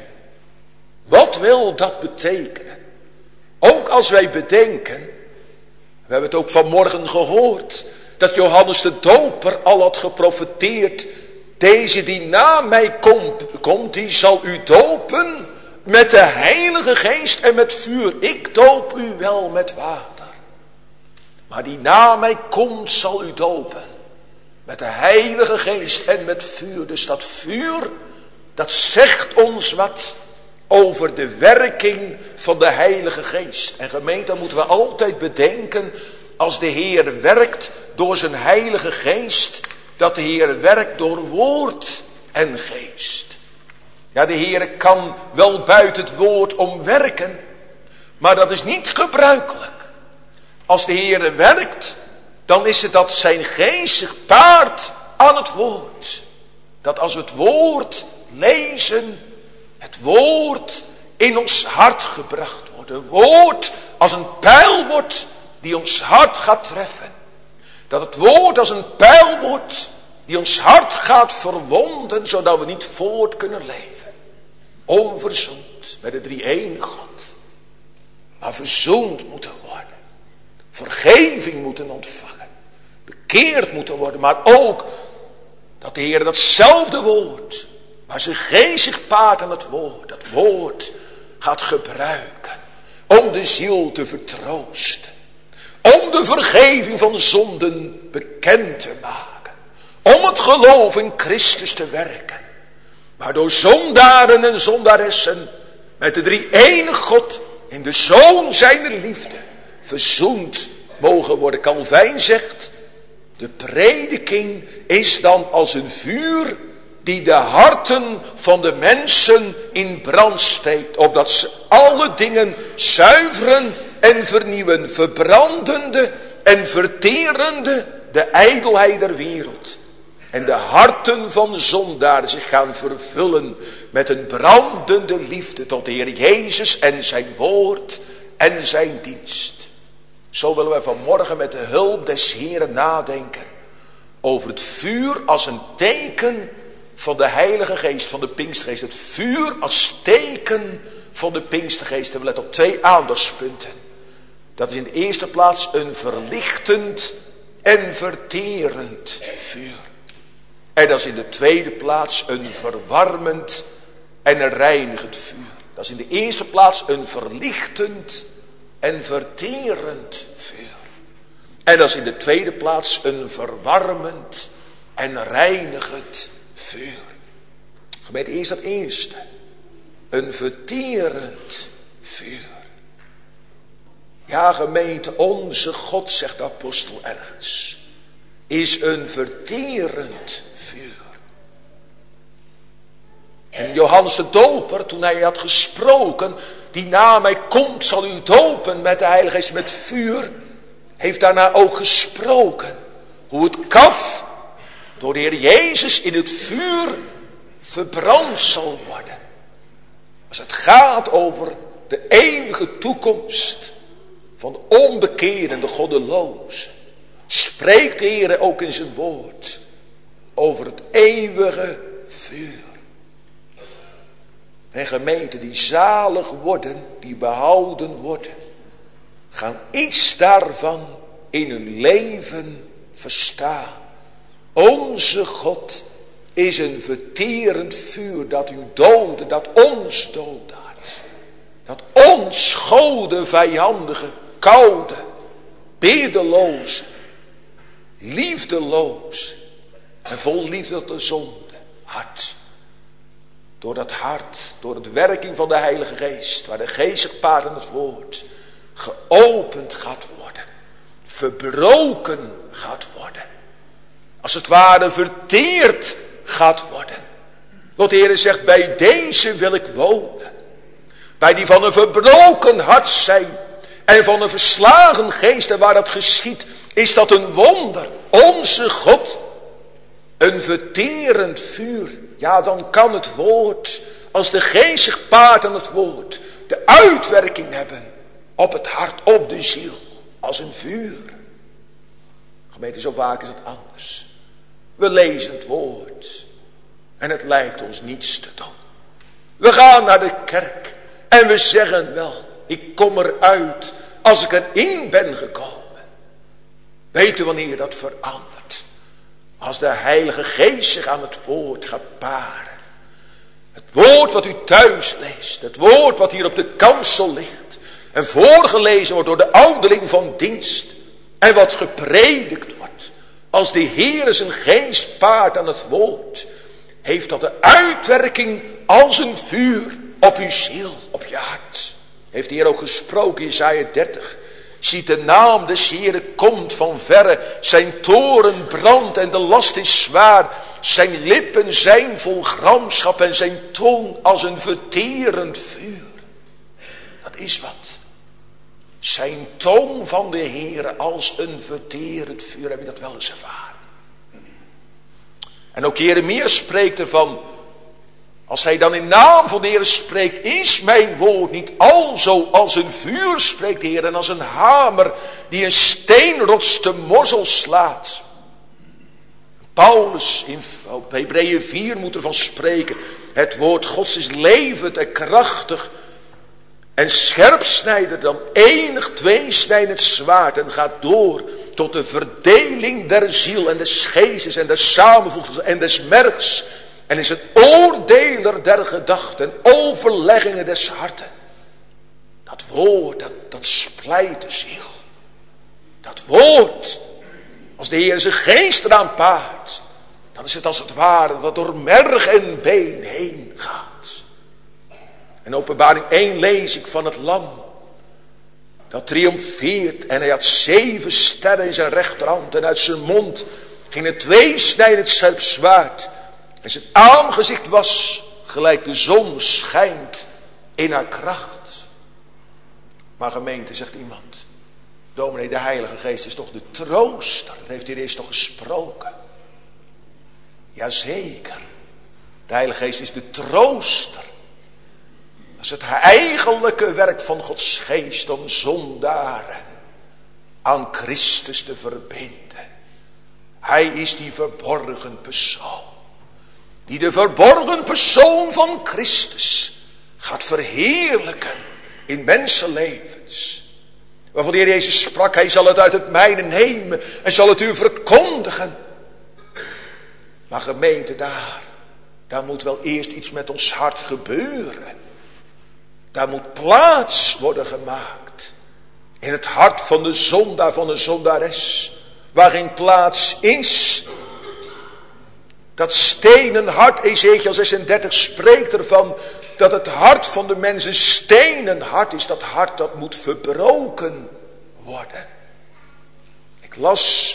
Wat wil dat betekenen? Ook als wij bedenken, we hebben het ook vanmorgen gehoord, dat Johannes de Doper al had geprofeteerd. Deze die na mij komt, komt, die zal u dopen met de Heilige Geest en met vuur. Ik doop u wel met water. Maar die na mij komt, zal u dopen met de Heilige Geest en met vuur. Dus dat vuur, dat zegt ons wat over de werking van de Heilige Geest. En gemeente, moeten we altijd bedenken, als de Heer werkt door zijn Heilige Geest, dat de Heer werkt door woord en geest. Ja, de Heer kan wel buiten het woord om werken, maar dat is niet gebruikelijk. Als de Heer werkt, dan is het dat zijn geest zich paart aan het woord. Dat als we het woord lezen, het woord in ons hart gebracht wordt. Een woord als een pijl wordt die ons hart gaat treffen. Dat het woord als een pijl wordt die ons hart gaat verwonden, zodat we niet voort kunnen leven. Onverzoend met de drie-enige God. Maar verzoend moeten worden. Vergeving moeten ontvangen. Bekeerd moeten worden. Maar ook dat de Heer datzelfde woord, waar zijn geest zich paart aan het woord, dat woord gaat gebruiken om de ziel te vertroosten. Om de vergeving van zonden bekend te maken. Om het geloof in Christus te werken. Waardoor zondaren en zondaressen met de drie-enige God in de Zoon zijner liefde verzoend mogen worden. Calvijn zegt, de prediking is dan als een vuur die de harten van de mensen in brand steekt, opdat ze alle dingen zuiveren en vernieuwen, verbrandende en verterende de ijdelheid der wereld. En de harten van zondaars zich gaan vervullen met een brandende liefde tot de Heer Jezus en zijn woord en zijn dienst. Zo willen wij vanmorgen met de hulp des Heeren nadenken over het vuur als een teken van de Heilige Geest, van de Pinkstergeest. Het vuur als teken van de Pinkstergeest. En we letten op twee aandachtspunten. Dat is in de eerste plaats een verlichtend en verterend vuur. En dat is in de tweede plaats een verwarmend en een reinigend vuur. Dat is in de eerste plaats een verlichtend en verterend vuur. En dat is in de tweede plaats een verwarmend en reinigend vuur. Gemeente, eerst dat eerste. Een verterend vuur. Ja, gemeente, onze God, zegt de apostel ergens, is een verterend vuur. En Johannes de Doper, toen hij had gesproken, die na mij komt zal u dopen met de Heilige Geest, met vuur, heeft daarna ook gesproken hoe het kaf door de Heer Jezus in het vuur verbrand zal worden. Als het gaat over de eeuwige toekomst van de onbekeerde en de goddelozen, spreekt de Heer ook in zijn woord over het eeuwige vuur. En gemeenten die zalig worden, die behouden worden, gaan iets daarvan in hun leven verstaan. Onze God is een verterend vuur dat u doodde, dat ons dooddaart. Dat onschode, vijandige, koude, bedeloze, liefdeloze en vol liefde tot de zonde hart. Door dat hart, door het werking van de Heilige Geest, waar de geestig paard aan het woord geopend gaat worden, verbroken gaat worden, als het ware verteerd gaat worden. Want de Heer zegt, bij deze wil ik wonen. Bij die van een verbroken hart zijn en van een verslagen geest, en waar dat geschiet, is dat een wonder. Onze God, een verterend vuur. Ja, dan kan het woord, als de geestig paard aan het woord, de uitwerking hebben op het hart, op de ziel, als een vuur. Gemeente, zo vaak is het anders. We lezen het woord en het lijkt ons niets te doen. We gaan naar de kerk en we zeggen wel, ik kom eruit als ik erin ben gekomen. Weet u wanneer dat verandert? Als de Heilige Geest zich aan het woord gaat paren. Het woord wat u thuis leest. Het woord wat hier op de kansel ligt. En voorgelezen wordt door de ouderling van dienst. En wat gepredikt wordt. Als de Heer zijn geest paart aan het woord. Heeft dat de uitwerking als een vuur op uw ziel, op je hart. Heeft de Heer ook gesproken, Jesaja dertig. Ziet de naam des Heeren komt van verre. Zijn toren brandt en de last is zwaar. Zijn lippen zijn vol gramschap en zijn tong als een verterend vuur. Dat is wat. Zijn tong van de Heere als een verterend vuur. Heb je dat wel eens ervaren? En ook Jeremia spreekt ervan. Als hij dan in naam van de Heer spreekt, is mijn woord niet alzo als een vuur, spreekt de Heer, en als een hamer die een steenrots te morzel slaat. Paulus in Hebreeën vier moet ervan spreken. Het woord Gods is levend en krachtig en scherpsnijder dan enig tweesnijdend zwaard en gaat door tot de verdeling der ziel en des geestes en des samenvoegsels en des mergs. En is een oordeler der gedachten, overleggingen des harten. Dat woord, dat, dat splijt de ziel. Dat woord, als de Heer zijn geest eraan paart, dan is het als het ware dat door merg en been heen gaat. In Openbaring één lees ik van het lam, dat triomfeert en hij had zeven sterren in zijn rechterhand en uit zijn mond ging een tweesnijdend scherp zwaard. En zijn aangezicht was gelijk de zon schijnt in haar kracht. Maar gemeente, zegt iemand, dominee, de Heilige Geest is toch de trooster? Dat heeft hij eerst toch gesproken? Jazeker. De Heilige Geest is de trooster. Dat is het eigenlijke werk van Gods Geest om zondaren aan Christus te verbinden. Hij is die verborgen persoon. Die de verborgen persoon van Christus gaat verheerlijken in mensenlevens. Waarvan de Heer Jezus sprak, hij zal het uit het mijne nemen en zal het u verkondigen. Maar gemeente, daar, daar moet wel eerst iets met ons hart gebeuren. Daar moet plaats worden gemaakt. In het hart van de zondaar, van de zondares. Waar geen plaats is. Dat stenen hart, Ezekiel zesendertig spreekt ervan, dat het hart van de mens een stenen hart is. Dat hart dat moet verbroken worden. Ik las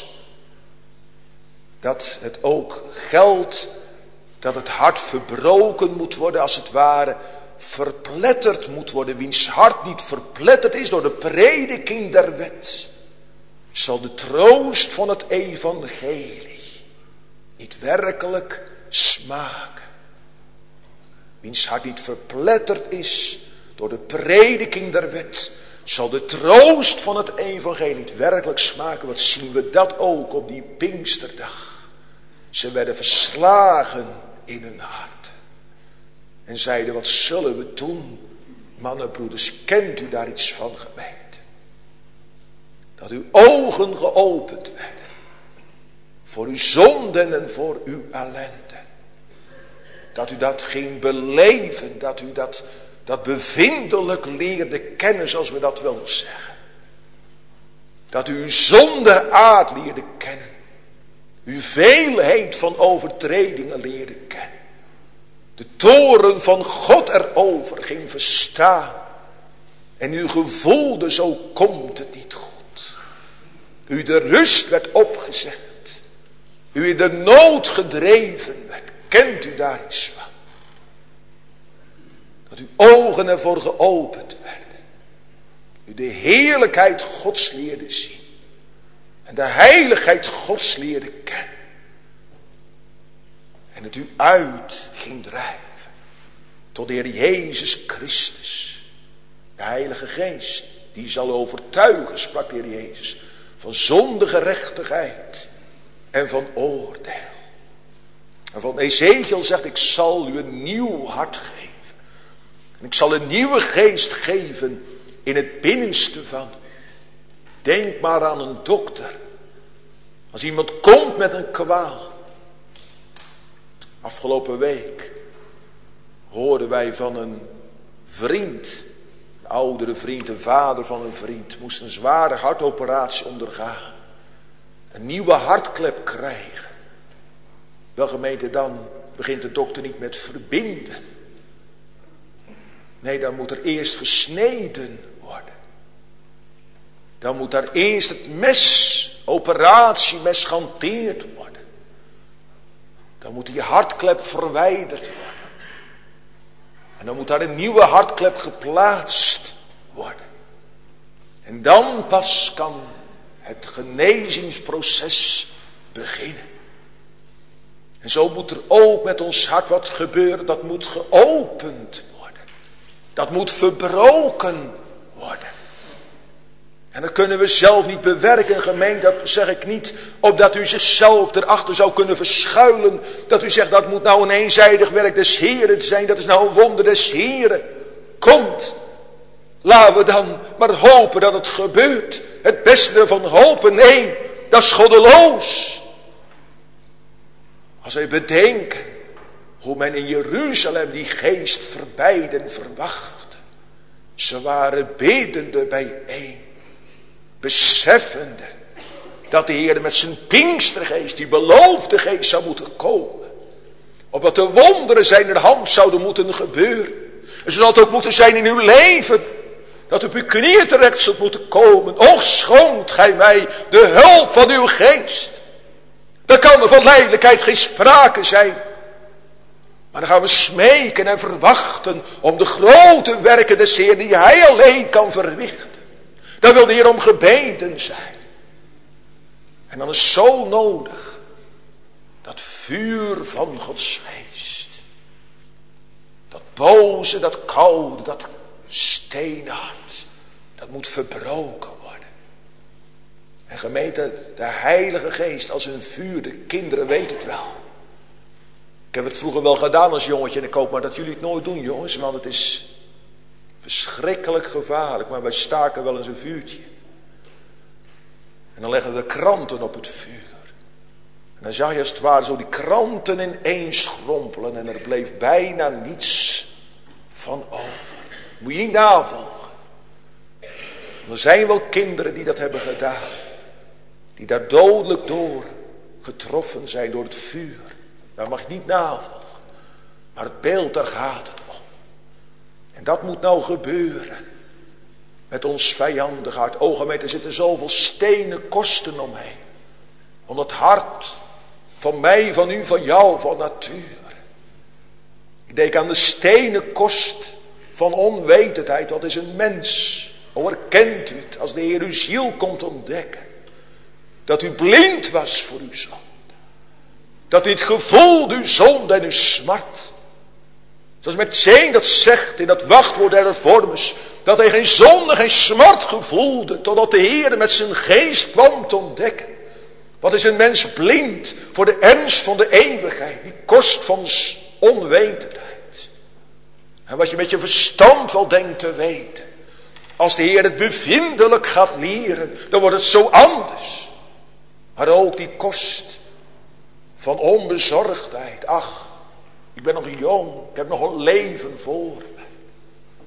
dat het ook geldt dat het hart verbroken moet worden, als het ware verpletterd moet worden. Wiens hart niet verpletterd is door de prediking der wet, zal de troost van het evangelie niet werkelijk smaken. Wiens hart niet verpletterd is door de prediking der wet, zal de troost van het evangelie niet werkelijk smaken. Wat zien we dat ook op die Pinksterdag. Ze werden verslagen in hun hart. En zeiden, wat zullen we doen? Mannen, broeders, kent u daar iets van, gemeente? Dat uw ogen geopend werden. Voor uw zonden en voor uw ellende. Dat u dat ging beleven. Dat u dat dat bevindelijk leerde kennen, zoals we dat willen zeggen. Dat u uw zonde aard leerde kennen. Uw veelheid van overtredingen leerde kennen. De toren van God erover ging verstaan. En u gevoelde, zo komt het niet goed. U de rust werd opgezegd. U in de nood gedreven werd. Kent u daar iets van? Dat uw ogen ervoor geopend werden. U de heerlijkheid Gods leerde zien. En de heiligheid Gods leerde kennen. En het u uit ging drijven. Tot de Heer Jezus Christus. De Heilige Geest. Die zal overtuigen, sprak de Heer Jezus. Van zonde, gerechtigheid. En van oordeel. En van Ezekiel zegt, ik zal u een nieuw hart geven. En ik zal een nieuwe geest geven in het binnenste van u. Denk maar aan een dokter. Als iemand komt met een kwaal. Afgelopen week hoorden wij van een vriend. Een oudere vriend, een vader van een vriend. Moest een zware hartoperatie ondergaan. Een nieuwe hartklep krijgen. Wel gemeente, dan begint de dokter niet met verbinden. Nee, dan moet er eerst gesneden worden. Dan moet daar eerst het mes, operatiemes gehanteerd worden. Dan moet die hartklep verwijderd worden. En dan moet daar een nieuwe hartklep geplaatst worden. En dan pas kan het genezingsproces beginnen. En zo moet er ook met ons hart wat gebeuren. Dat moet geopend worden. Dat moet verbroken worden. En dat kunnen we zelf niet bewerken, gemeente. Dat zeg ik niet opdat u zichzelf erachter zou kunnen verschuilen. Dat u zegt, dat moet nou een eenzijdig werk des Heren zijn. Dat is nou een wonder des Heren. Komt. Laten we dan maar hopen dat het gebeurt. Het beste ervan hopen, nee, dat is goddeloos. Als wij bedenken hoe men in Jeruzalem die geest verbeiden verwachtte. Ze waren bedende bijeen. Beseffende dat de Heer met zijn Pinkstergeest, die beloofde geest, zou moeten komen. Opdat de wonderen zijner hand zouden moeten gebeuren. En zo zal het ook moeten zijn in uw leven. Dat u op uw knieën terecht zult moeten komen. Och, schonkt gij mij de hulp van uw geest. Dan kan er van lijdelijkheid geen sprake zijn. Maar dan gaan we smeken en verwachten om de grote werken des Heer die hij alleen kan verrichten. Dan wil de Heer om gebeden zijn. En dan is zo nodig dat vuur van Gods geest. Dat boze, dat koude, dat steenhart. Dat moet verbroken worden. En gemeente, de Heilige Geest als een vuur, de kinderen weten het wel. Ik heb het vroeger wel gedaan als jongetje en ik hoop maar dat jullie het nooit doen, jongens, want het is verschrikkelijk gevaarlijk, maar wij staken wel eens een vuurtje. En dan leggen we de kranten op het vuur. En dan zag je als het ware zo die kranten ineens schrompelen en er bleef bijna niets van over. Moet je niet navolgen. Er zijn wel kinderen die dat hebben gedaan. Die daar dodelijk door getroffen zijn door het vuur. Daar mag je niet navolgen. Maar het beeld, daar gaat het om. En dat moet nou gebeuren. Met ons vijandig hart. Ogenmeet, er zitten zoveel stenen kosten omheen. Om het hart van mij, van u, van jou, van natuur. Ik denk aan de stenen kost van onwetendheid. Wat is een mens? O, herkent u het als de Heer uw ziel komt ontdekken. Dat u blind was voor uw zonde. Dat u het gevoelde, uw zonde en uw smart. Zoals met zijn dat zegt in dat wachtwoord der Reformers. Dat hij geen zonde, geen smart gevoelde. Totdat de Heer met zijn geest kwam te ontdekken. Wat is een mens blind voor de ernst van de eeuwigheid. Die kost van onwetendheid. En wat je met je verstand wel denkt te weten. Als de Heer het bevindelijk gaat leren. Dan wordt het zo anders. Maar ook die kost van onbezorgdheid. Ach, ik ben nog jong. Ik heb nog een leven voor me.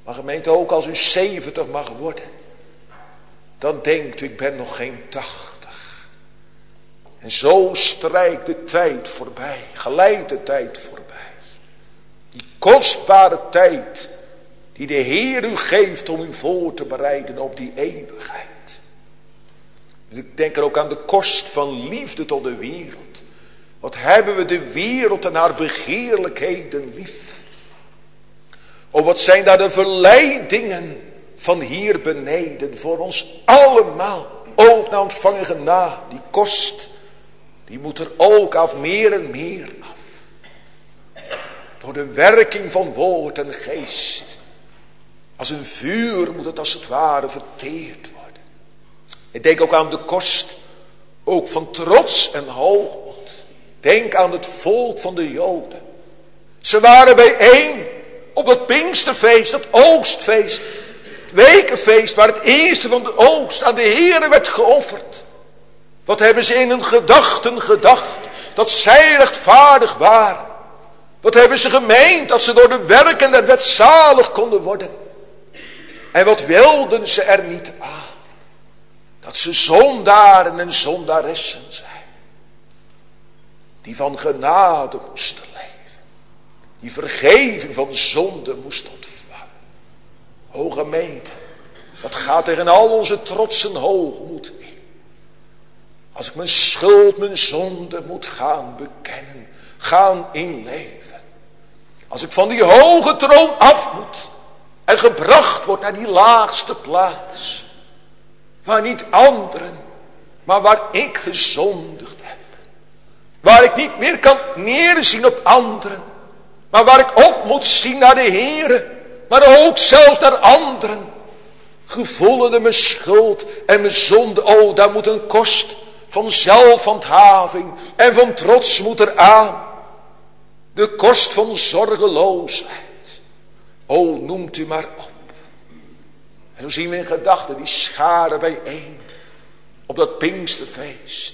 Maar gemeente, ook als u zeventig mag worden, dan denkt u, ik ben nog geen tachtig. En zo strijkt de tijd voorbij, glijdt de tijd voorbij. Die kostbare tijd die de Heer u geeft om u voor te bereiden op die eeuwigheid. Ik denk er ook aan de kost van liefde tot de wereld. Wat hebben we de wereld en haar begeerlijkheden lief. Oh, wat zijn daar de verleidingen van hier beneden voor ons allemaal. Ook na ontvangen genade, die kost, die moet er ook af, meer en meer af. Door de werking van woord en geest. Als een vuur moet het als het ware verteerd worden. Ik denk ook aan de kost, ook van trots en hoogmoed. Denk aan het volk van de Joden. Ze waren bijeen op het Pinksterfeest, het oogstfeest. Het wekenfeest waar het eerste van de oogst aan de Heere werd geofferd. Wat hebben ze in hun gedachten gedacht? Dat zij rechtvaardig waren. Wat hebben ze gemeend? Dat ze door de werken der wet zalig konden worden. En wat wilden ze er niet aan? Dat ze zondaren en zondaressen zijn. Die van genade moesten leven. Die vergeving van zonde moesten ontvangen. O gemeente, dat gaat tegen al onze trots en hoogmoed in. Als ik mijn schuld, mijn zonde moet gaan bekennen. Gaan inleven. Als ik van die hoge troon af moet. En gebracht wordt naar die laagste plaats. Waar niet anderen, maar waar ik gezondigd heb. Waar ik niet meer kan neerzien op anderen. Maar waar ik op moet zien naar de Heere. Maar ook zelfs naar anderen. Gevoelende mijn schuld en mijn zonde. Oh, daar moet een kost van zelfhandhaving en van trots moet er aan. De kost van zorgeloosheid. O, noemt u maar op. En zo zien we in gedachten die scharen bijeen op dat Pinksterfeest.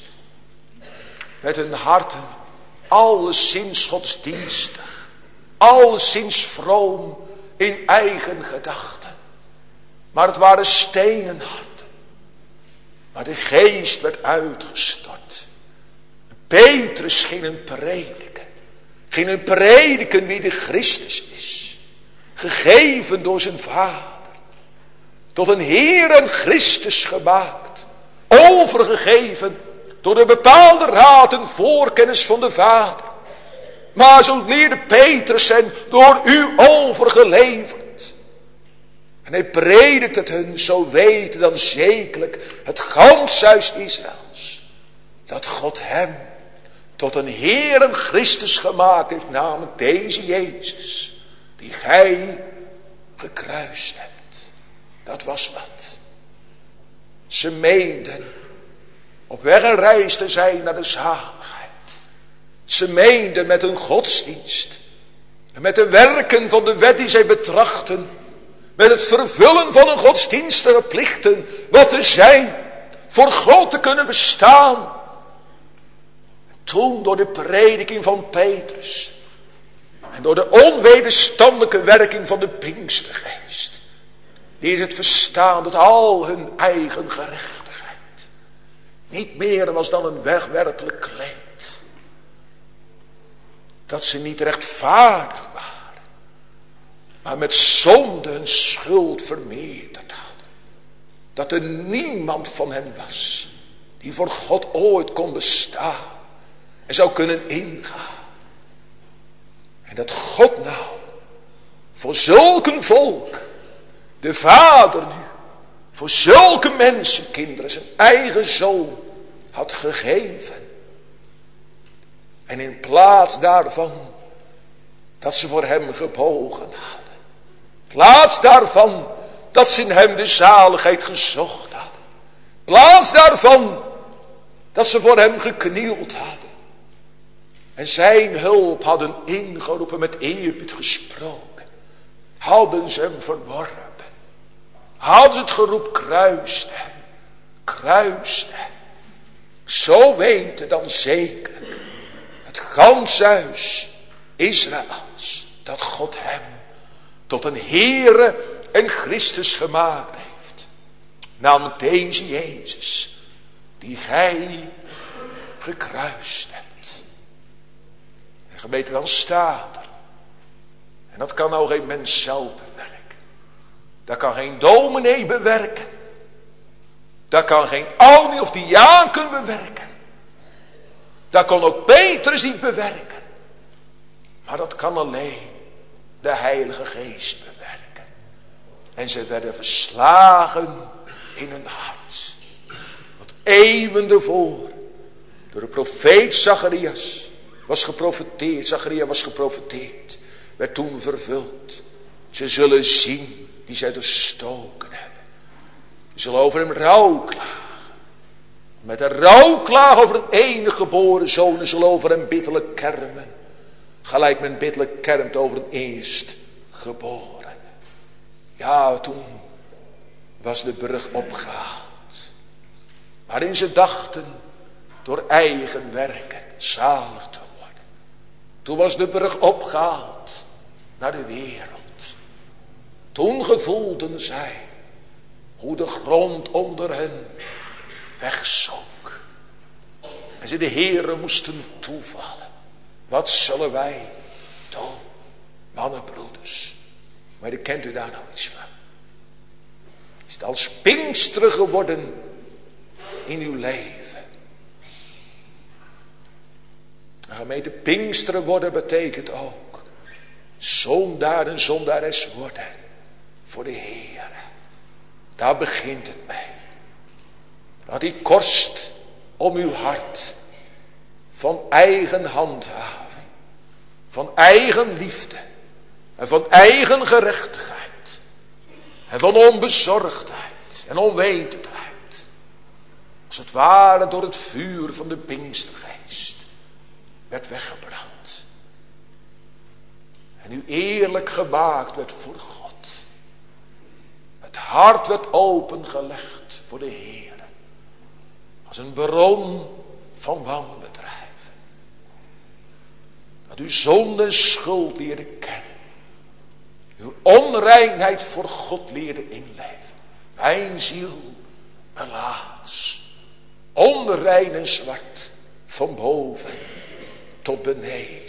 Met hun harten alleszins godsdienstig, alleszins vroom in eigen gedachten. Maar het waren stenen harten. Maar de geest werd uitgestort. Petrus ging een prediken. Ging een prediken wie de Christus is. Gegeven door zijn vader. Tot een Heer en Christus gemaakt. Overgegeven door de bepaalde raad en voorkennis van de Vader. Maar zo leerde Petrus hen door u overgeleverd. En hij predikt het hun, zo weten dan zekerlijk het ganse huis Israëls. Dat God hem tot een Heer en Christus gemaakt heeft, namelijk deze Jezus. Die gij gekruist hebt. Dat was wat. Ze meenden op weg en reis te zijn naar de zaligheid. Ze meenden met hun godsdienst en met de werken van de wet die zij betrachten, met het vervullen van hun godsdienstige plichten, wat te zijn, voor God te kunnen bestaan. Toen door de prediking van Petrus en door de onwederstandelijke werking van de Pinkstergeest, die is het verstaan dat al hun eigen gerechtigheid niet meer was dan een wegwerpelijk kleed. Dat ze niet rechtvaardig waren, maar met zonde hun schuld vermeerderd hadden. Dat er niemand van hen was die voor God ooit kon bestaan en zou kunnen ingaan. En dat God nou voor zulk een volk, de Vader nu, voor zulke mensenkinderen zijn eigen zoon had gegeven. En in plaats daarvan dat ze voor hem gebogen hadden. In plaats daarvan dat ze in hem de zaligheid gezocht hadden. In plaats daarvan dat ze voor hem geknield hadden. En zijn hulp hadden ingeroepen, met eerbied gesproken. Hadden ze hem verworpen. Hadden ze het geroep, kruist hem. Kruist hem. Zo weten dan zekerlijk het ganse huis Israëls, dat God hem tot een Heere en Christus gemaakt heeft. Namelijk deze Jezus, die gij gekruist hebt. En gemeente, dan staat er. En dat kan nou geen mens zelf bewerken. Dat kan geen dominee bewerken. Dat kan geen oude of diaken bewerken. Dat kan ook Petrus niet bewerken. Maar dat kan alleen de Heilige Geest bewerken. En ze werden verslagen in hun hart. Wat eeuwen ervoor door de profeet Zacharias was geprofeteerd. Zacharia was geprofeteerd. Werd toen vervuld. Ze zullen zien die zij doorstoken hebben. Ze zullen over hem rouw klagen. Met een rouwklaag over een enige geboren zoon. En zullen over hem bitterlijk kermen. Gelijk men bitterlijk kermt over een eerstgeboren. Ja, toen was de brug opgehaald. Waarin ze dachten door eigen werken zalig te worden. Toen was de brug opgehaald naar de wereld. Toen gevoelden zij hoe de grond onder hen wegzonk. En ze de Heere moesten toevallen. Wat zullen wij doen? Mannen, broeders. Maar kent u daar nou iets van? Is het als Pinksteren geworden in uw leven? En gemeente, Pinksteren worden betekent ook zondaar en zondares worden voor de Heer. Daar begint het mee. Dat die korst om uw hart van eigen handhaving, van eigen liefde en van eigen gerechtigheid en van onbezorgdheid en onwetendheid, als het ware door het vuur van de Pinkstergeest, werd weggebrand. En u eerlijk gemaakt werd voor God. Het hart werd opengelegd voor de Heer. Als een bron van wanbedrijven. Dat u zonde en schuld leerde kennen. Uw onreinheid voor God leerde inleven. Mijn ziel, melaats. Onrein en zwart. Van boven tot beneden.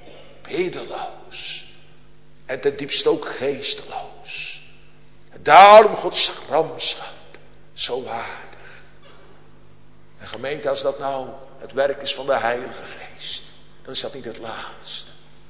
Bedeloos. En ten diepste ook geesteloos. Daarom Gods gramschap zo waardig. En gemeente, als dat nou het werk is van de Heilige Geest, dan is dat niet het laatste.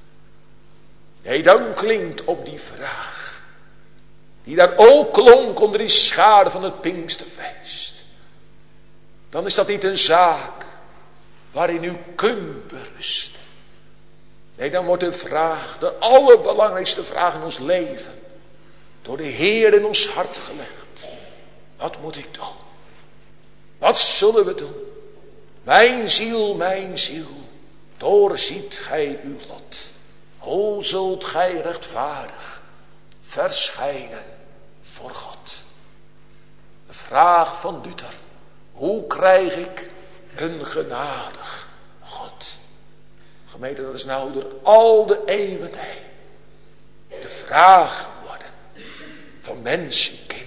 Nee, dan klinkt op die vraag, die daar ook klonk onder die schade van het Pinksterfeest. Dan is dat niet een zaak waarin u kunt berusten. Nee, dan wordt de vraag, de allerbelangrijkste vraag in ons leven, door de Heer in ons hart gelegd. Wat moet ik doen? Wat zullen we doen? Mijn ziel, mijn ziel, doorziet gij uw lot. Hoe zult gij rechtvaardig verschijnen voor God? De vraag van Luther. Hoe krijg ik een genadig God? Gemeente, dat is nou door al de eeuwen heen de vraag geworden van mensen, kinderen.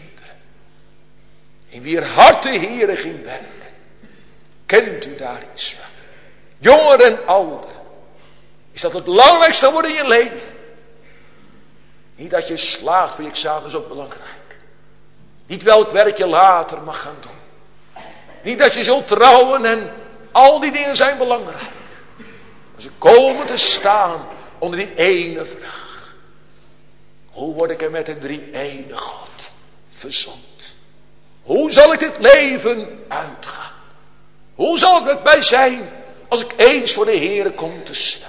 In wier hart de Heere ging werken. Kent u daar iets van? Jonger en ouder. Is dat het belangrijkste worden in je leven? Niet dat je slaagt voor je examen is ook belangrijk. Niet welk werk je later mag gaan doen. Niet dat je zult trouwen en al die dingen zijn belangrijk. Maar ze komen te staan onder die ene vraag. Hoe word ik er met een drie-ene God verzond? Hoe zal ik dit leven uitgaan? Hoe zal het met mij zijn als ik eens voor de Heere kom te staan?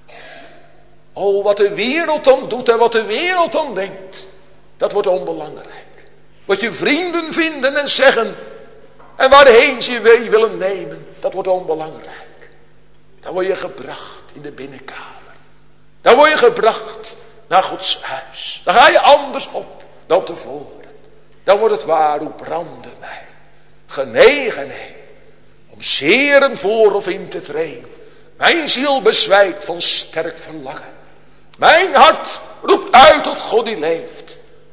Oh, wat de wereld dan doet en wat de wereld dan denkt, dat wordt onbelangrijk. Wat je vrienden vinden en zeggen en waarheen ze je willen nemen, dat wordt onbelangrijk. Dan word je gebracht in de binnenkamer. Dan word je gebracht naar Gods huis. Dan ga je anders op dan tevoren. Dan wordt het waar, hoe brandde mij genegenheid om zeren voor of in te treden. Mijn ziel bezwijkt van sterk verlangen. Mijn hart roept uit tot God die leeft.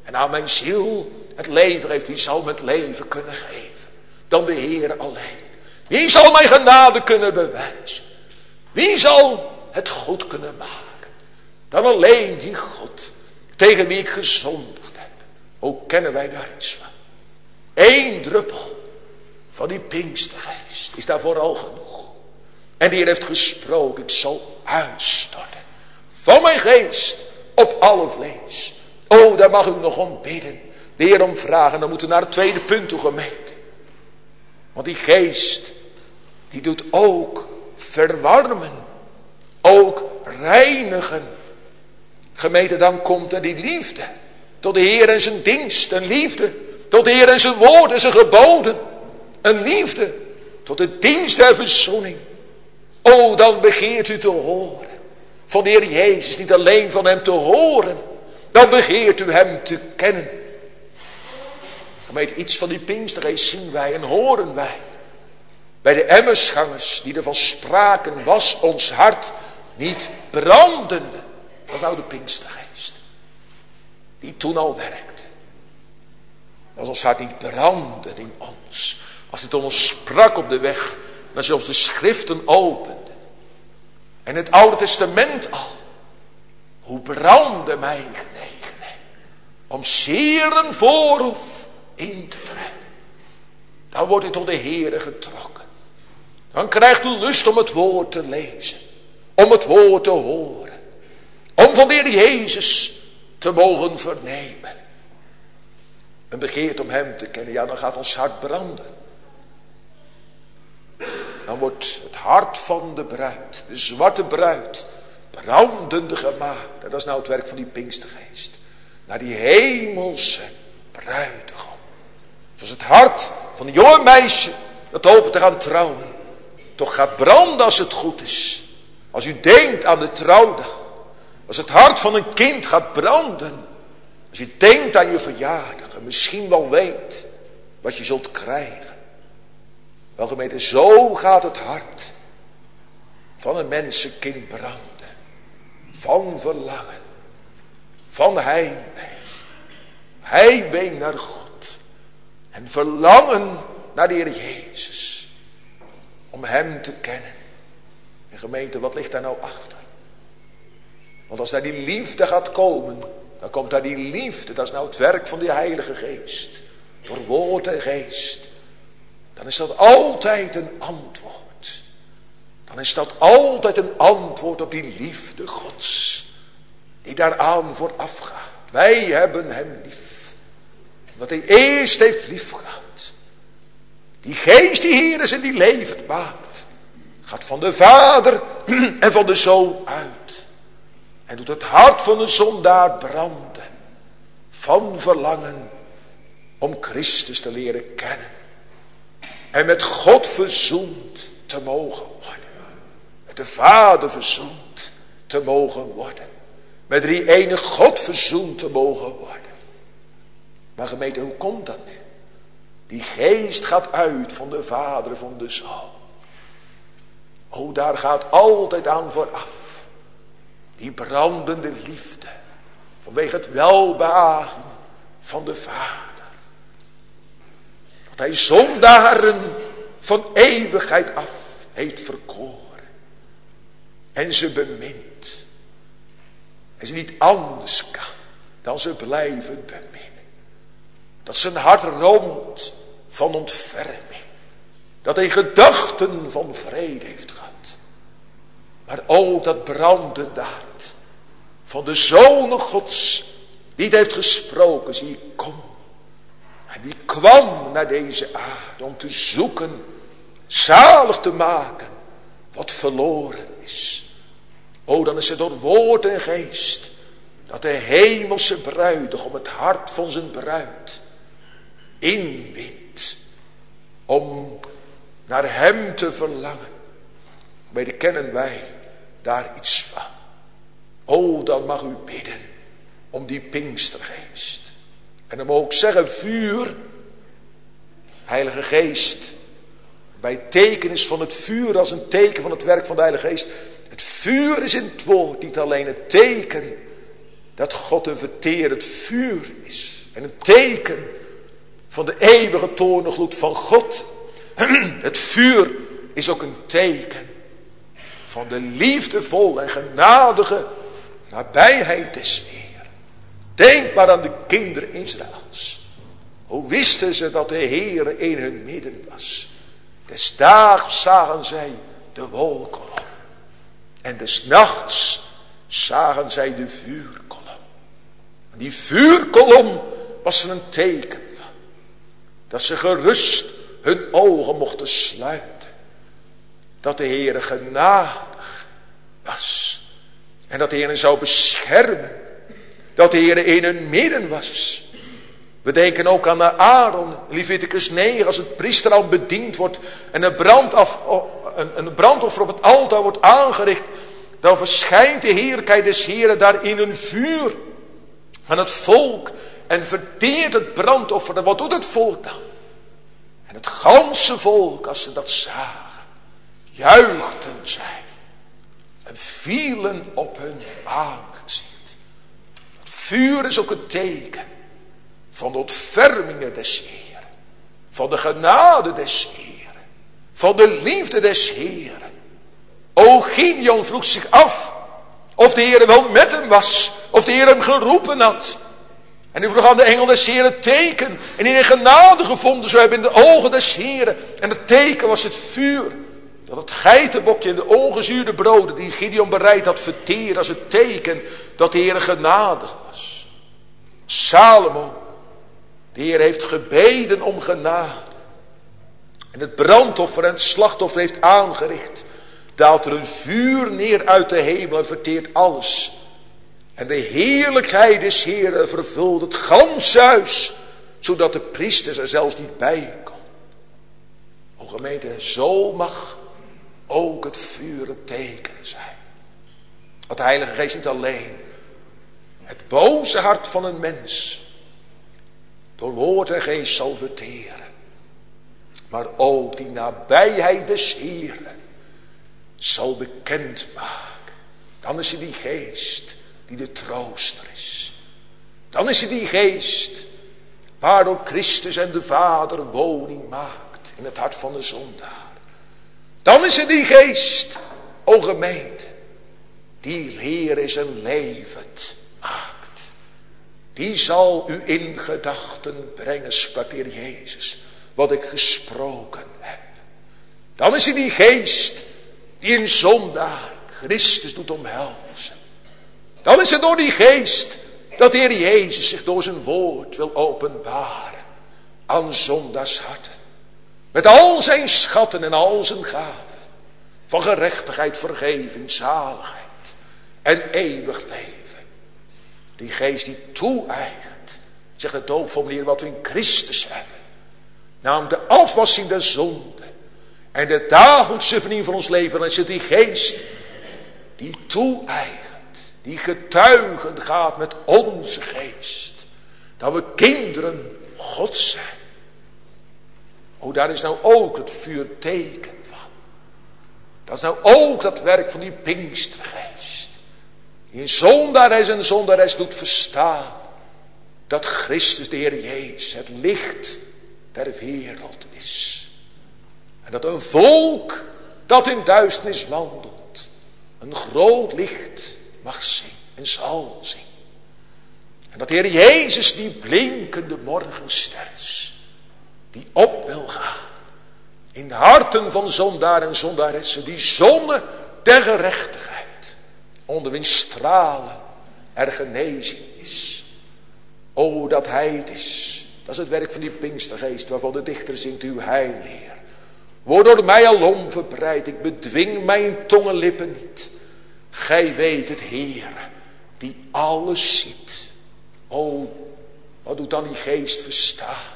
En aan mijn ziel het leven geeft, wie zal me het leven kunnen geven? Dan de Heer alleen. Wie zal mijn genade kunnen bewijzen? Wie zal het goed kunnen maken? Dan alleen die God, tegen wie ik gezondigd heb. Ook kennen wij daar iets van. Eén druppel van die Pinkstergeest is daarvoor al genoeg. En die Heer heeft gesproken, ik zal uitstorten van mijn geest op alle vlees. O, daar mag u nog om bidden. De Heer om vragen. Dan moeten we naar het tweede punt toe, gemeente. Want die geest, die doet ook verwarmen. Ook reinigen. Gemeente, dan komt er die liefde. Tot de Heer en zijn dienst. Een liefde. Tot de Heer en zijn woord en zijn geboden. Een liefde. Tot de dienst der verzoening. O, dan begeert u te horen. Van de Heer Jezus. Niet alleen van hem te horen. Dan begeert u hem te kennen. Gemeente, iets van die Pinkstergeest zien wij en horen wij. Bij de Emmausgangers die ervan spraken, was ons hart niet brandende. Dat is nou de Pinkstergeest. Die toen al werkte. Was ons hart niet brandend in ons. Als hij tot ons sprak op de weg. En als hij ons de schriften opende. En het Oude Testament al. Hoe brandde mijn genegenheid. Om zeer een voorhof in te trekken. Dan wordt u tot de Heere getrokken. Dan krijgt u lust om het woord te lezen. Om het woord te horen. Om van de Heer Jezus te mogen vernemen. En begeert om hem te kennen. Ja, dan gaat ons hart branden. Dan wordt het hart van de bruid, de zwarte bruid, brandende gemaakt. En dat is nou het werk van die Pinkstergeest. Naar die hemelse bruidegom. Zoals het hart van een jonge meisje dat hoopt te gaan trouwen. Toch gaat branden als het goed is. Als u denkt aan de trouwdag. Als het hart van een kind gaat branden. Als je denkt aan je verjaardag. En misschien wel weet wat je zult krijgen. Wel gemeente, zo gaat het hart van een mensenkind branden. Van verlangen. Van heimwee. Heimwee naar God. En verlangen naar de Heer Jezus. Om hem te kennen. En gemeente, wat ligt daar nou achter? Want als daar die liefde gaat komen. Dan komt daar die liefde. Dat is nou het werk van die Heilige Geest. Door woord en geest. Dan is dat altijd een antwoord. Dan is dat altijd een antwoord op die liefde Gods. Die daaraan vooraf gaat. Wij hebben hem lief. Omdat hij eerst heeft lief gehad. Die geest die hier is en die levend maakt. Gaat van de Vader en van de Zoon uit. En doet het hart van een zondaar branden. Van verlangen om Christus te leren kennen. En met God verzoend te mogen worden. Met de Vader verzoend te mogen worden. Met drie enige God verzoend te mogen worden. Maar gemeente, hoe komt dat nu? Die geest gaat uit van de Vader en van de Zoon. O, daar gaat altijd aan vooraf. Die brandende liefde. Vanwege het welbehagen van de Vader. Dat hij zondaren van eeuwigheid af heeft verkoren. En ze bemint. En ze niet anders kan dan ze blijven beminnen. Dat zijn hart romt van ontferming. Dat hij gedachten van vrede heeft gehad. Maar ook dat brandende hart van de Zoon Gods. Die het heeft gesproken, zie ik kom. En die kwam naar deze aarde om te zoeken, zalig te maken, wat verloren is. O, dan is het door woord en geest, dat de hemelse bruidegom het hart van zijn bruid inwint, om naar hem te verlangen. Mede kennen wij daar iets van. O, dan mag u bidden om die Pinkstergeest. En dan mag ik zeggen, vuur, Heilige Geest, bij tekenis van het vuur als een teken van het werk van de Heilige Geest. Het vuur is in het woord niet alleen het teken dat God een verterend vuur is. En een teken van de eeuwige toorngloed van God. Het vuur is ook een teken van de liefdevolle en genadige nabijheid des Heeren. Denk maar aan de kinderen Israëls. Hoe wisten ze dat de Heere in hun midden was? Des daags zagen zij de wolkolom. En des nachts zagen zij de vuurkolom. En die vuurkolom was er een teken van. Dat ze gerust hun ogen mochten sluiten. Dat de Heere genadig was. En dat de Heere zou beschermen. Dat de Heere in hun midden was. We denken ook aan de Aaron, Leviticus negen, als het priesteralm bediend wordt en een, brandaf, een, een brandoffer op het altaar wordt aangericht, dan verschijnt de heerlijkheid des Heeren daar in een vuur aan het volk en verteert het brandoffer. En wat doet het volk dan? En het ganse volk, als ze dat zagen, juichten zij en vielen op hun aangezicht. Het vuur is ook een teken van de ontfermingen des Heeren. Van de genade des Heeren. Van de liefde des Heeren. O, Gideon vroeg zich af of de Heere wel met hem was. Of de Heere hem geroepen had. En hij vroeg aan de engel des Heeren teken. En in een genade gevonden zou hebben in de ogen des Heeren. En het teken was het vuur. Dat het geitenbokje en de ongezuurde broden die Gideon bereid had verteerd als het teken dat de Heere genadig was. Salomo. De Heer heeft gebeden om genade. En het brandoffer en het slachtoffer heeft aangericht. Daalt er een vuur neer uit de hemel en verteert alles. En de heerlijkheid des Heeren vervult het ganse huis. Zodat de priesters er zelfs niet bij kon. O gemeente, zo mag ook het vuur een teken zijn. Dat de Heilige Geest niet alleen het boze hart van een mens door woord en geest zal verteren. Maar ook die nabijheid des Heeren zal bekend maken. Dan is er die geest die de trooster is. Dan is er die geest waardoor Christus en de Vader woning maakt in het hart van de zondaar. Dan is er die geest, o gemeente, die Heer is een levend maakt. Die zal u in gedachten brengen, sprak de Heer Jezus, wat ik gesproken heb. Dan is er die geest die in zondaar Christus doet omhelzen. Dan is het door die geest dat de Heer Jezus zich door zijn woord wil openbaren aan zondaars harten. Met al zijn schatten en al zijn gaven van gerechtigheid, vergeving, zaligheid en eeuwig leven. Die geest die toe-eigent, zegt het doopformulier, wat we in Christus hebben. Namelijk de afwassing der zonde en de dagelijkse vernieuwing van ons leven. Dan is het die geest die toe-eigent, die getuigen gaat met onze geest. Dat we kinderen Gods zijn. O, daar is nou ook het vuur teken van. Dat is nou ook dat werk van die Pinkstergeest. Die in zondares en zondares doet verstaan dat Christus de Heer Jezus het licht der wereld is. En dat een volk dat in duisternis wandelt een groot licht mag zien en zal zien. En dat de Heer Jezus die blinkende morgenster is, die op wil gaan in de harten van zondaar en zondaressen, die zonne der gerechtigheid, onder wiens stralen er genezing is. O, dat hij het is. Dat is het werk van die Pinkstergeest waarvan de dichter zingt, uw heilleer. Word door mij alom verbreid, ik bedwing mijn tongenlippen niet. Gij weet het, Heer, die alles ziet. O, wat doet dan die geest verstaan?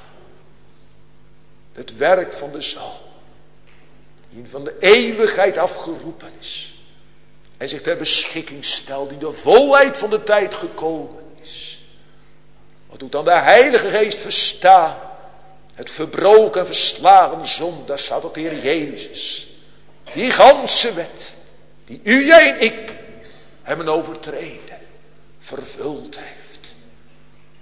Het werk van de Zoon, die van de eeuwigheid afgeroepen is en zich ter beschikking stelt, die de volheid van de tijd gekomen is. Wat doet dan de Heilige Geest verstaan? Het verbroken en verslagen zondaar staat tot de Heer Jezus, die ganse wet, die u, jij en ik hebben overtreden, vervuld heeft.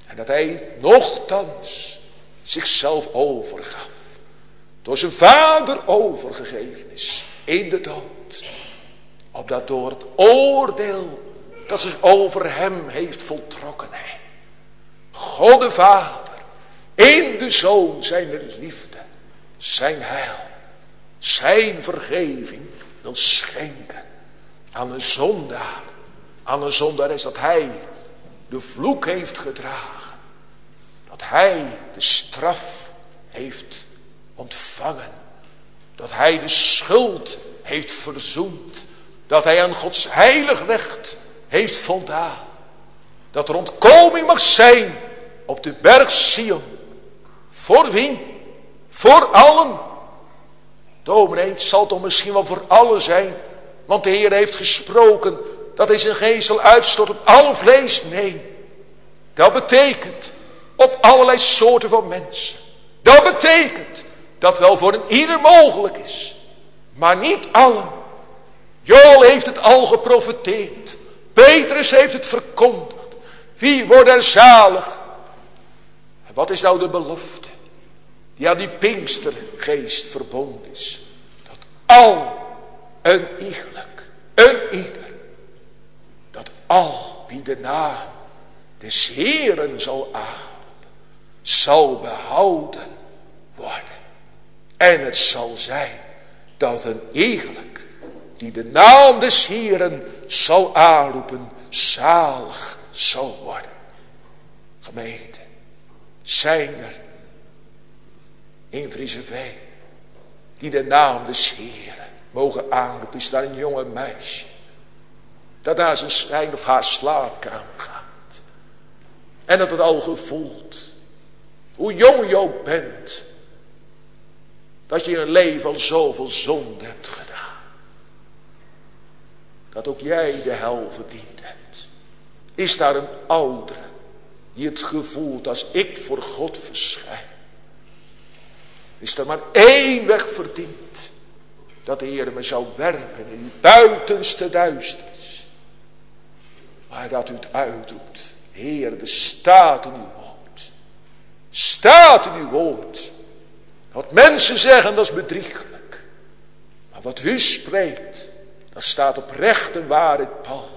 En dat hij nochtans zichzelf overgaf. Door zijn vader overgegeven is in de dood. Opdat door het oordeel dat zich over hem heeft voltrokken. Hij, God de Vader, in de Zoon zijn liefde, zijn heil, zijn vergeving wil schenken aan een zondaar. Aan een zondaar is dat hij de vloek heeft gedragen. Dat hij de straf heeft ontvangen. Dat hij de schuld heeft verzoend. Dat hij aan Gods heilig recht heeft voldaan. Dat er ontkoming mag zijn op de berg Sion. Voor wie? Voor allen. Dominee, het zal toch misschien wel voor allen zijn. Want de Heer heeft gesproken dat hij zijn geest zal uitstorten op alle vlees. Nee, dat betekent op allerlei soorten van mensen. Dat betekent dat wel voor een ieder mogelijk is. Maar niet allen. Joel heeft het al geprofeteerd. Petrus heeft het verkondigd. Wie wordt er zalig? En wat is nou de belofte die aan die Pinkstergeest verbonden is? Dat al een iegelijk, een ieder, dat al wie de naam des Heeren zal aanroepen, zal behouden worden. En het zal zijn dat een iegelijk die de naam des Heeren zal aanroepen, zalig zal worden. Gemeente, zijn er in Vriezeveen die de naam des Heeren mogen aanroepen? Is daar een jonge meisje dat naar zijn, zijn of haar slaapkamer gaat en dat het al gevoeld, hoe jong je ook bent, dat je een leven al zoveel zonde hebt gedaan, dat ook jij de hel verdiend hebt? Is daar een oudere die het gevoelt, als ik voor God verschijn, is er maar één weg verdiend, dat de Heer me zou werpen in uw buitenste duisternis, maar dat u het uitroept: Heer, er staat in uw woord, staat in uw woord. Wat mensen zeggen, dat is bedrieglijk, maar wat u spreekt, dat staat op recht en waarheid pal.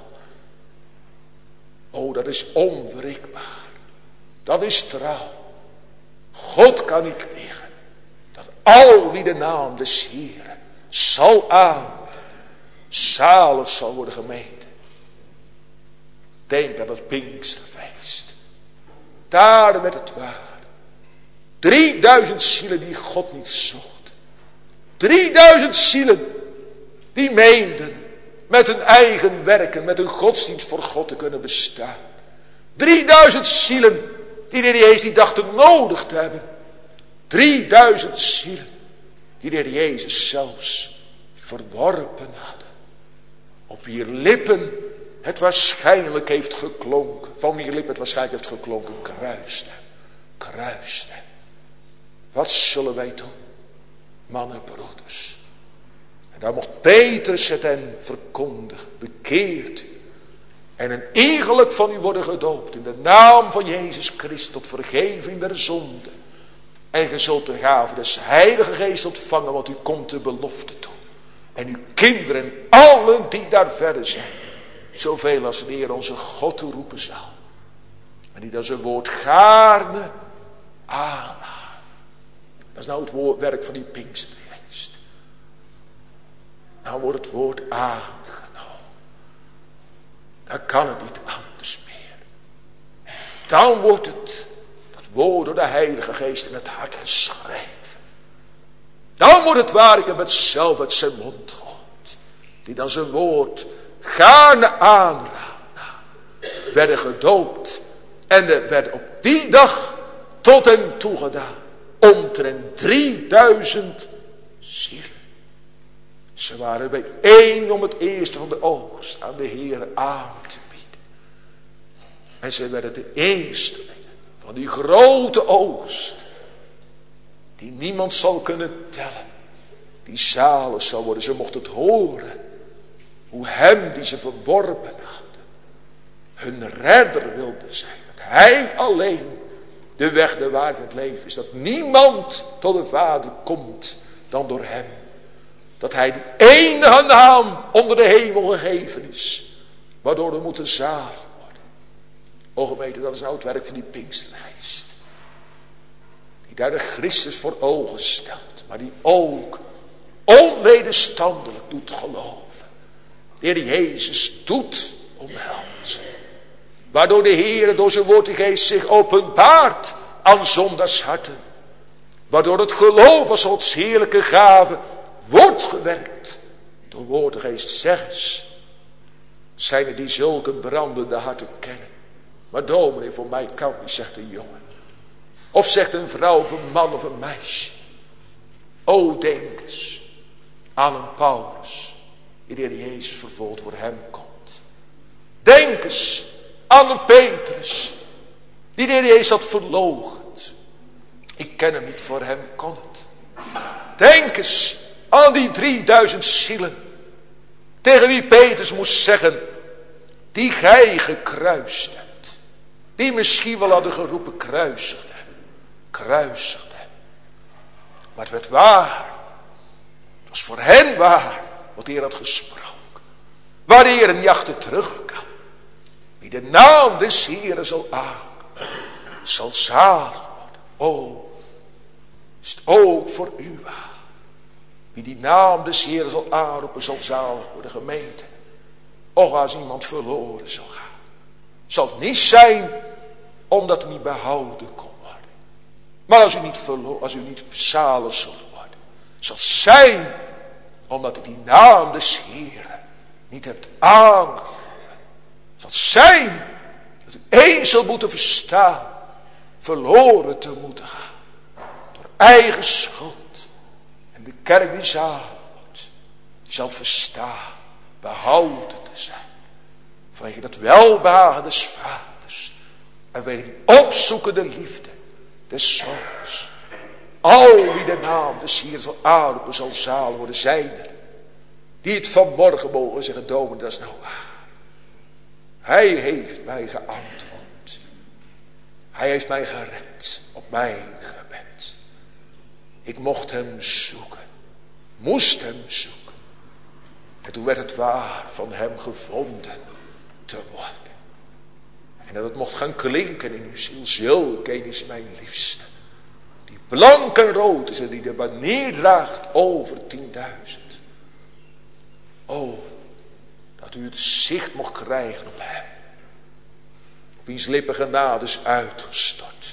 Oh, dat is onwrikbaar, dat is trouw. God kan niet liggen. Dat al wie de naam des Heeren zal aanroepen, zalig zal worden gemeten. Denk aan het Pinksterfeest. Daar met het waar. Drieduizend zielen die God niet zocht. Drieduizend zielen die meenden met hun eigen werken, met hun godsdienst voor God te kunnen bestaan. Drieduizend zielen die de Heer Jezus niet dachten nodig te hebben. Drieduizend zielen die de Heer Jezus zelfs verworpen hadden. Op wier lippen het waarschijnlijk heeft geklonken. Van wier lippen het waarschijnlijk heeft geklonken. Kruist hem, kruist hem. Wat zullen wij doen, mannen, broeders? En daar mocht Petrus het hen verkondigen. Bekeert u. En een iegelijk van u worden gedoopt in de naam van Jezus Christus tot vergeving der zonde. En ge zult de gave des Heilige Geest ontvangen, want u komt de belofte toe. En uw kinderen, allen die daar verder zijn, zoveel als de Heer onze God toeroepen zal. En die dan zijn woord gaarne aannemen. Dat is nou het woord, werk van die Pinkstergeest. Nou wordt het woord aangenomen. Dan kan het niet anders meer. Dan wordt het, dat woord door de Heilige Geest in het hart geschreven. Dan wordt het waar, ik heb het zelf uit zijn mond gehoord. Die dan zijn woord gaarne aanraden. Werden gedoopt. En er werden op die dag tot hen toegedaan. Omtrent drieduizend zielen. Ze waren bijeen om het eerste van de oogst aan de Heer aan te bieden. En ze werden de eerstelingen van die grote oogst. Die niemand zal kunnen tellen. Die zalig zal worden. Ze mochten het horen. Hoe hem die ze verworpen hadden. Hun redder wilde zijn. Dat hij alleen de weg, de waarheid en het leven is. Dat niemand tot de Vader komt dan door hem. Dat hij de enige naam onder de hemel gegeven is. Waardoor we moeten zalig worden. O gemeente, dat is nou het werk van die Pinkstergeest. Die daar de Christus voor ogen stelt. Maar die ook onwederstandelijk doet geloven. De Heer Jezus doet omhelzen. Waardoor de Heer door zijn woord en geest zich openbaart aan zondaars harten. Waardoor het geloof als Gods heerlijke gave wordt gewerkt. Door woord en geest zeggens. Zijn er die zulke brandende harten kennen. Maar dominee, voor mij kan niet, zegt een jongen. Of zegt een vrouw of een man of een meisje. O, denk eens aan een Paulus. Die de Heer Jezus vervolgt voor hem komt. Denk eens aan een Petrus. Die de Heer Jezus had verloochend. Ik ken hem niet, voor hem kon het. Denk eens aan die drieduizend zielen. Tegen wie Petrus moest zeggen. Die gij gekruist hebt. Die misschien wel hadden geroepen kruisig hem. Kruisig hem. Maar het werd waar. Het was voor hen waar. Wat de Heer had gesproken. Waar de Heer niet achter terug kan. Wie de naam des Heeren zal aan. Zal zalig worden. O. Is het ook voor u waar. Wie die naam des Heeren zal aanroepen, zal zalig worden. Gemeente. Och, als iemand verloren zal gaan. Zal het niet zijn omdat hij niet behouden kon worden. Maar als u niet, verlo- als u niet zalig zult worden. Zal het zijn omdat u die naam des Heeren niet hebt aangeroepen. Zal het zijn dat u eens zal moeten verstaan. Verloren te moeten gaan. Door eigen schuld. En de kerk die zalig wordt. Die zal het verstaan. Behouden te zijn. Vanwege dat welbehagen des vaders. En vanwege die opzoekende liefde des zoons. Al wie de naam des Heeren zal aanroepen, zal zalig worden. Zijn er die het vanmorgen mogen zeggen, dominee, dat is nou waar. Hij heeft mij geantwoord. Hij heeft mij gered op mijn gebed. Ik mocht hem zoeken. Moest hem zoeken. En toen werd het waar van hem gevonden te worden. En dat het mocht gaan klinken in uw ziel. Zulke is mijn liefste. Die blank en rood is en die de banier draagt over tienduizend. O, dat u het zicht mocht krijgen op hem. Op wiens lippen genade is uitgestort.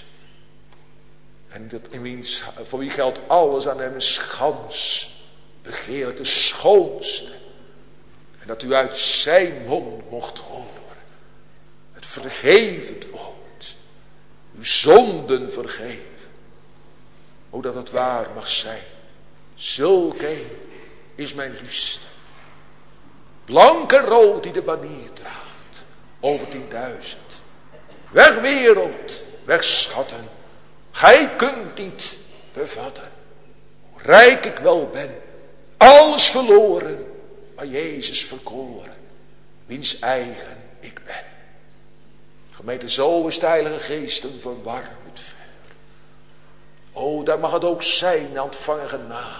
En dat in wiens, voor wie geldt alles aan hem een schans. Begeerlijk de schoonste. En dat u uit zijn mond mocht horen. Het vergevend woord. Uw zonden vergeven. O, dat het waar mag zijn. Zulk een is mijn liefste. Blank en rood die de banier draagt. Over tienduizend. Weg wereld, weg schatten. Gij kunt niet bevatten. Hoe rijk ik wel ben. Alles verloren. Maar Jezus verkoren. Wiens eigen ik ben. Gemeente, zo is de Heilige Geest een verwarmend vuur. O, daar mag het ook zijn, ontvangen genade.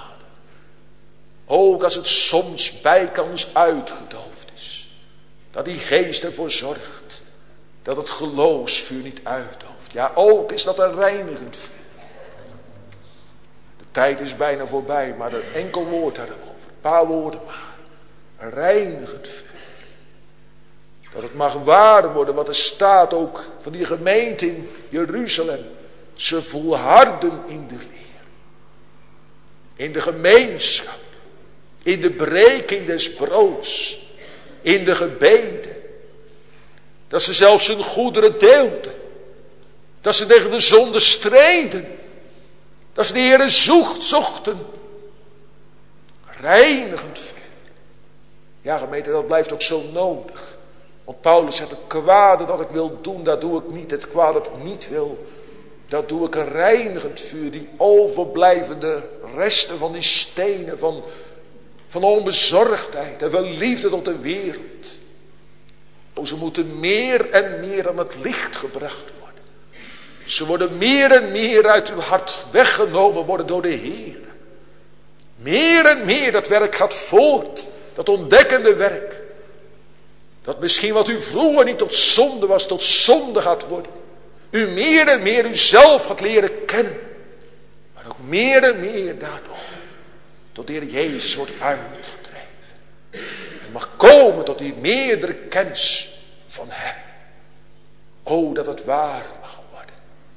Ook als het soms bijkans uitgedoofd is. Dat die Geest ervoor zorgt. Dat het geloofsvuur niet uitdooft. Ja, ook is dat een reinigend vuur. De tijd is bijna voorbij, maar een enkel woord daarover. Een paar woorden maar. Een reinigend vuur. Dat het mag waar worden wat er staat ook van die gemeente in Jeruzalem. Ze volharden in de leer. In de gemeenschap. In de breking des broods. In de gebeden. Dat ze zelfs hun goederen deelden. Dat ze tegen de zonde streden. Dat ze de Heere zocht, zochten. Reinigend vuur. Ja, gemeente, dat blijft ook zo nodig. Want Paulus zegt, het kwade dat ik wil doen, dat doe ik niet. Het kwade dat ik niet wil, dat doe ik een reinigend vuur. Die overblijvende resten van die stenen, van, van onbezorgdheid en van liefde tot de wereld. O, ze moeten meer en meer aan het licht gebracht worden. Ze worden meer en meer uit uw hart weggenomen worden door de Heer. Meer en meer dat werk gaat voort. Dat ontdekkende werk. Dat misschien wat u vroeger niet tot zonde was, tot zonde gaat worden. U meer en meer uzelf gaat leren kennen. Maar ook meer en meer daardoor tot de Heer Jezus wordt uitgedreven. En mag komen tot die meerdere kennis van Hem. O, dat het waar mag worden.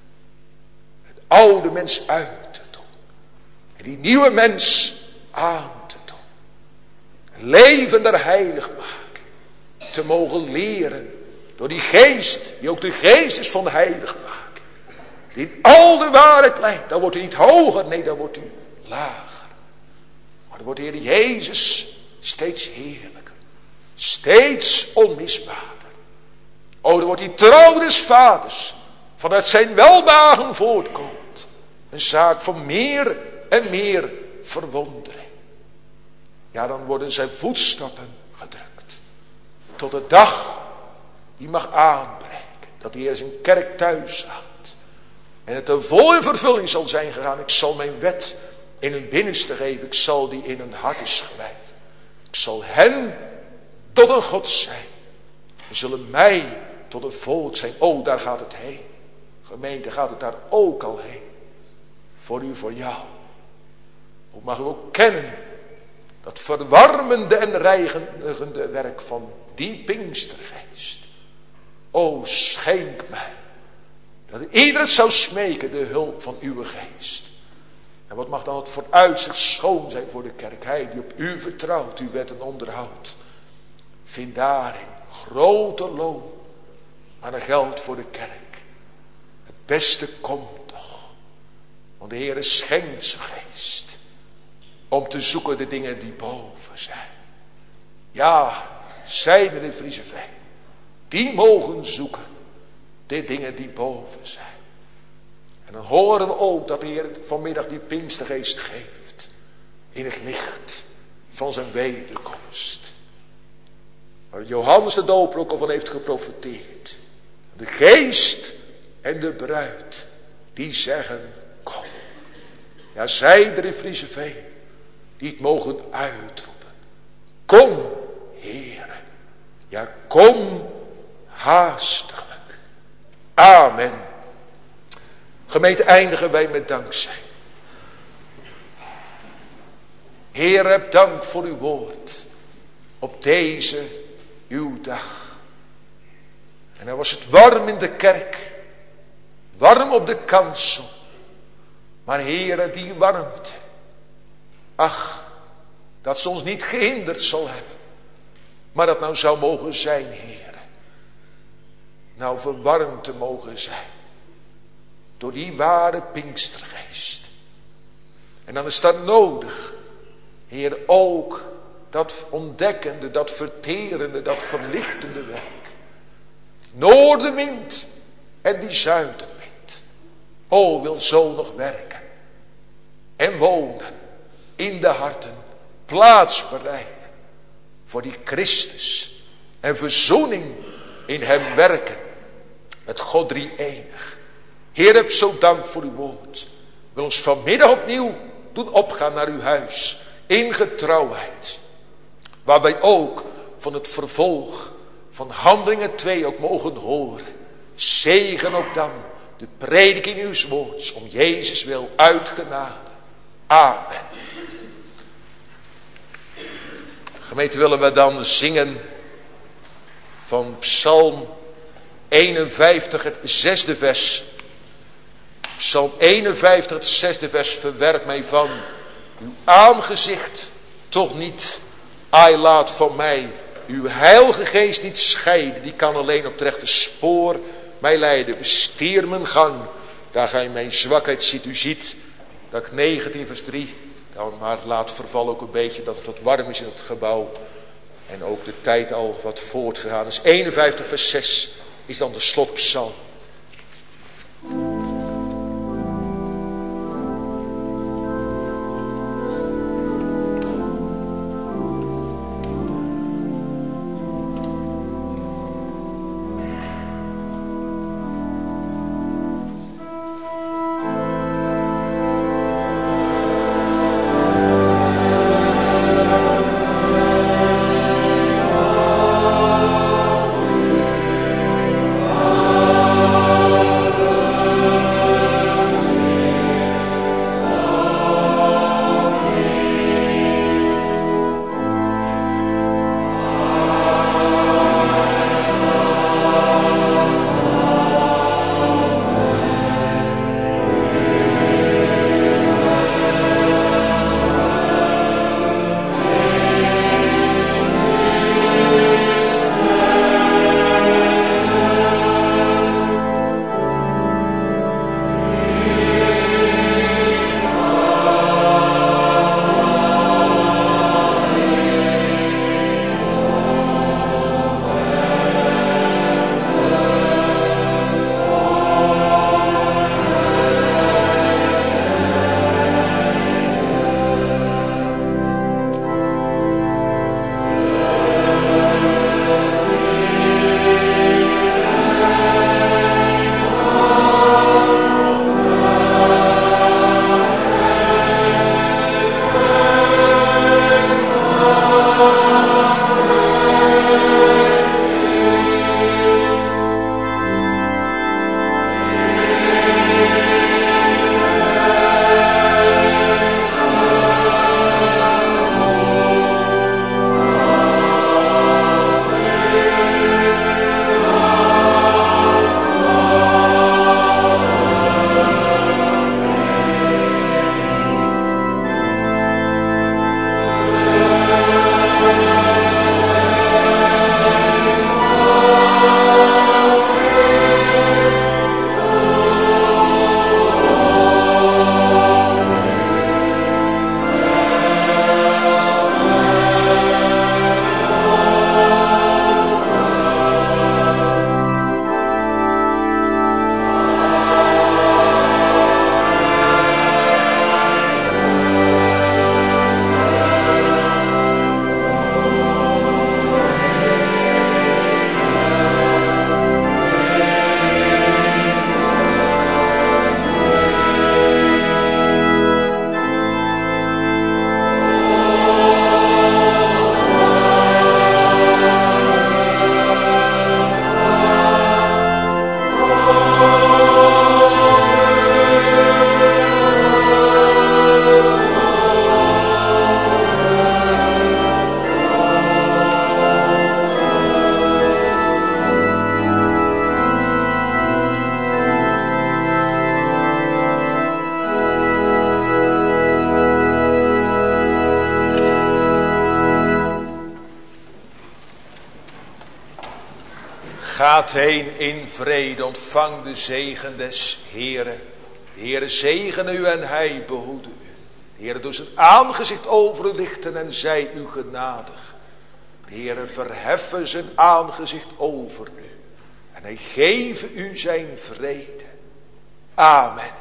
Het oude mens uit te doen. En die nieuwe mens aan te doen. Het leven der heilig maken. Te mogen leren. Door die geest. Die ook de geest is van de heilig maken. Die in al de waarheid leidt. Dan wordt u niet hoger. Nee, dan wordt u lager. Maar dan wordt de Heer Jezus steeds heerlijker. Steeds onmisbaarder. O, dan wordt die trouw des vaders. Vanuit zijn welbehagen voortkomt. Een zaak van meer en meer verwondering. Ja, dan worden zijn voetstappen gedrukt. Tot de dag die mag aanbreken. Dat hij er zijn kerk thuis houdt. En het een volle vervulling zal zijn gegaan. Ik zal mijn wet in hun binnenste geven. Ik zal die in hun harten schrijven. Ik zal hen tot een God zijn. En zullen mij tot een volk zijn. Oh, daar gaat het heen. Gemeente, gaat het daar ook al heen. Voor u, voor jou. Hoe mag u ook kennen dat verwarmende en reinigende werk van die Pinkstergeest. O, schenk mij dat ieder het zou smeken de hulp van uw geest. En wat mag dan het vooruitzicht schoon zijn voor de kerk. Hij die op u vertrouwt, uw wetten onderhoudt. Vind daarin grote loon. Maar dat geldt voor de kerk. Het beste komt toch. Want de Heer schenkt zijn geest. Om te zoeken de dingen die boven zijn. Ja, zijn er in Friese Veen. Die mogen zoeken. De dingen die boven zijn. En dan horen we ook dat de Heer vanmiddag die Pinkstergeest geeft. In het licht van zijn wederkomst. Waar Johannes de Doper ook al van heeft geprofeteerd. De geest en de bruid. Die zeggen kom. Ja, zij er in Friese Veen. Die het mogen uitroepen. Kom, Heere. Ja, kom haastiglijk. Amen. Gemeente, eindigen wij met dankzij. Heer, heb dank voor uw woord. Op deze uw dag. En dan was het warm in de kerk. Warm op de kansel. Maar Heere, die warmte. Ach, dat ze ons niet gehinderd zal hebben. Maar dat nou zou mogen zijn, Heere. Nou verwarmd te mogen zijn. Door die ware Pinkstergeest. En dan is dat nodig. Heer, ook dat ontdekkende, dat verterende, dat verlichtende werk. Noordenwind en die zuidenwind. O, wil zo nog werken. En wonen in de harten. Plaats bereiden. Voor die Christus. En verzoening in hem werken. Met God drie-enig. Heer, heb zo dank voor uw woord. Wil ons vanmiddag opnieuw doen opgaan naar uw huis. In getrouwheid. Waar wij ook van het vervolg van Handelingen twee ook mogen horen. Zegen ook dan de prediking uws woords. Om Jezus wil uitgenade. Amen. Gemeente, willen we dan zingen van Psalm eenenvijftig, het zesde vers. Psalm eenenvijftig, het zesde vers. Verwerp mij van uw aangezicht toch niet. Ai, laat van mij uw heilige geest niet scheiden. Die kan alleen op het rechte spoor mij leiden. Bestier mijn gang. Daar gij mijn zwakheid ziet. U ziet dat ik negentien vers drie. Dan maar laat vervallen ook een beetje dat het wat warm is in het gebouw. En ook de tijd al wat voortgegaan is. eenenvijftig vers zes is dan de slotpsalm. Gaat heen in vrede, ontvang de zegen des Heeren. De Heere zegene u en hij behoede u. De Heere doet zijn aangezicht over u lichten en zij u genadig. De Heere verheffen zijn aangezicht over u. En hij geven u zijn vrede. Amen.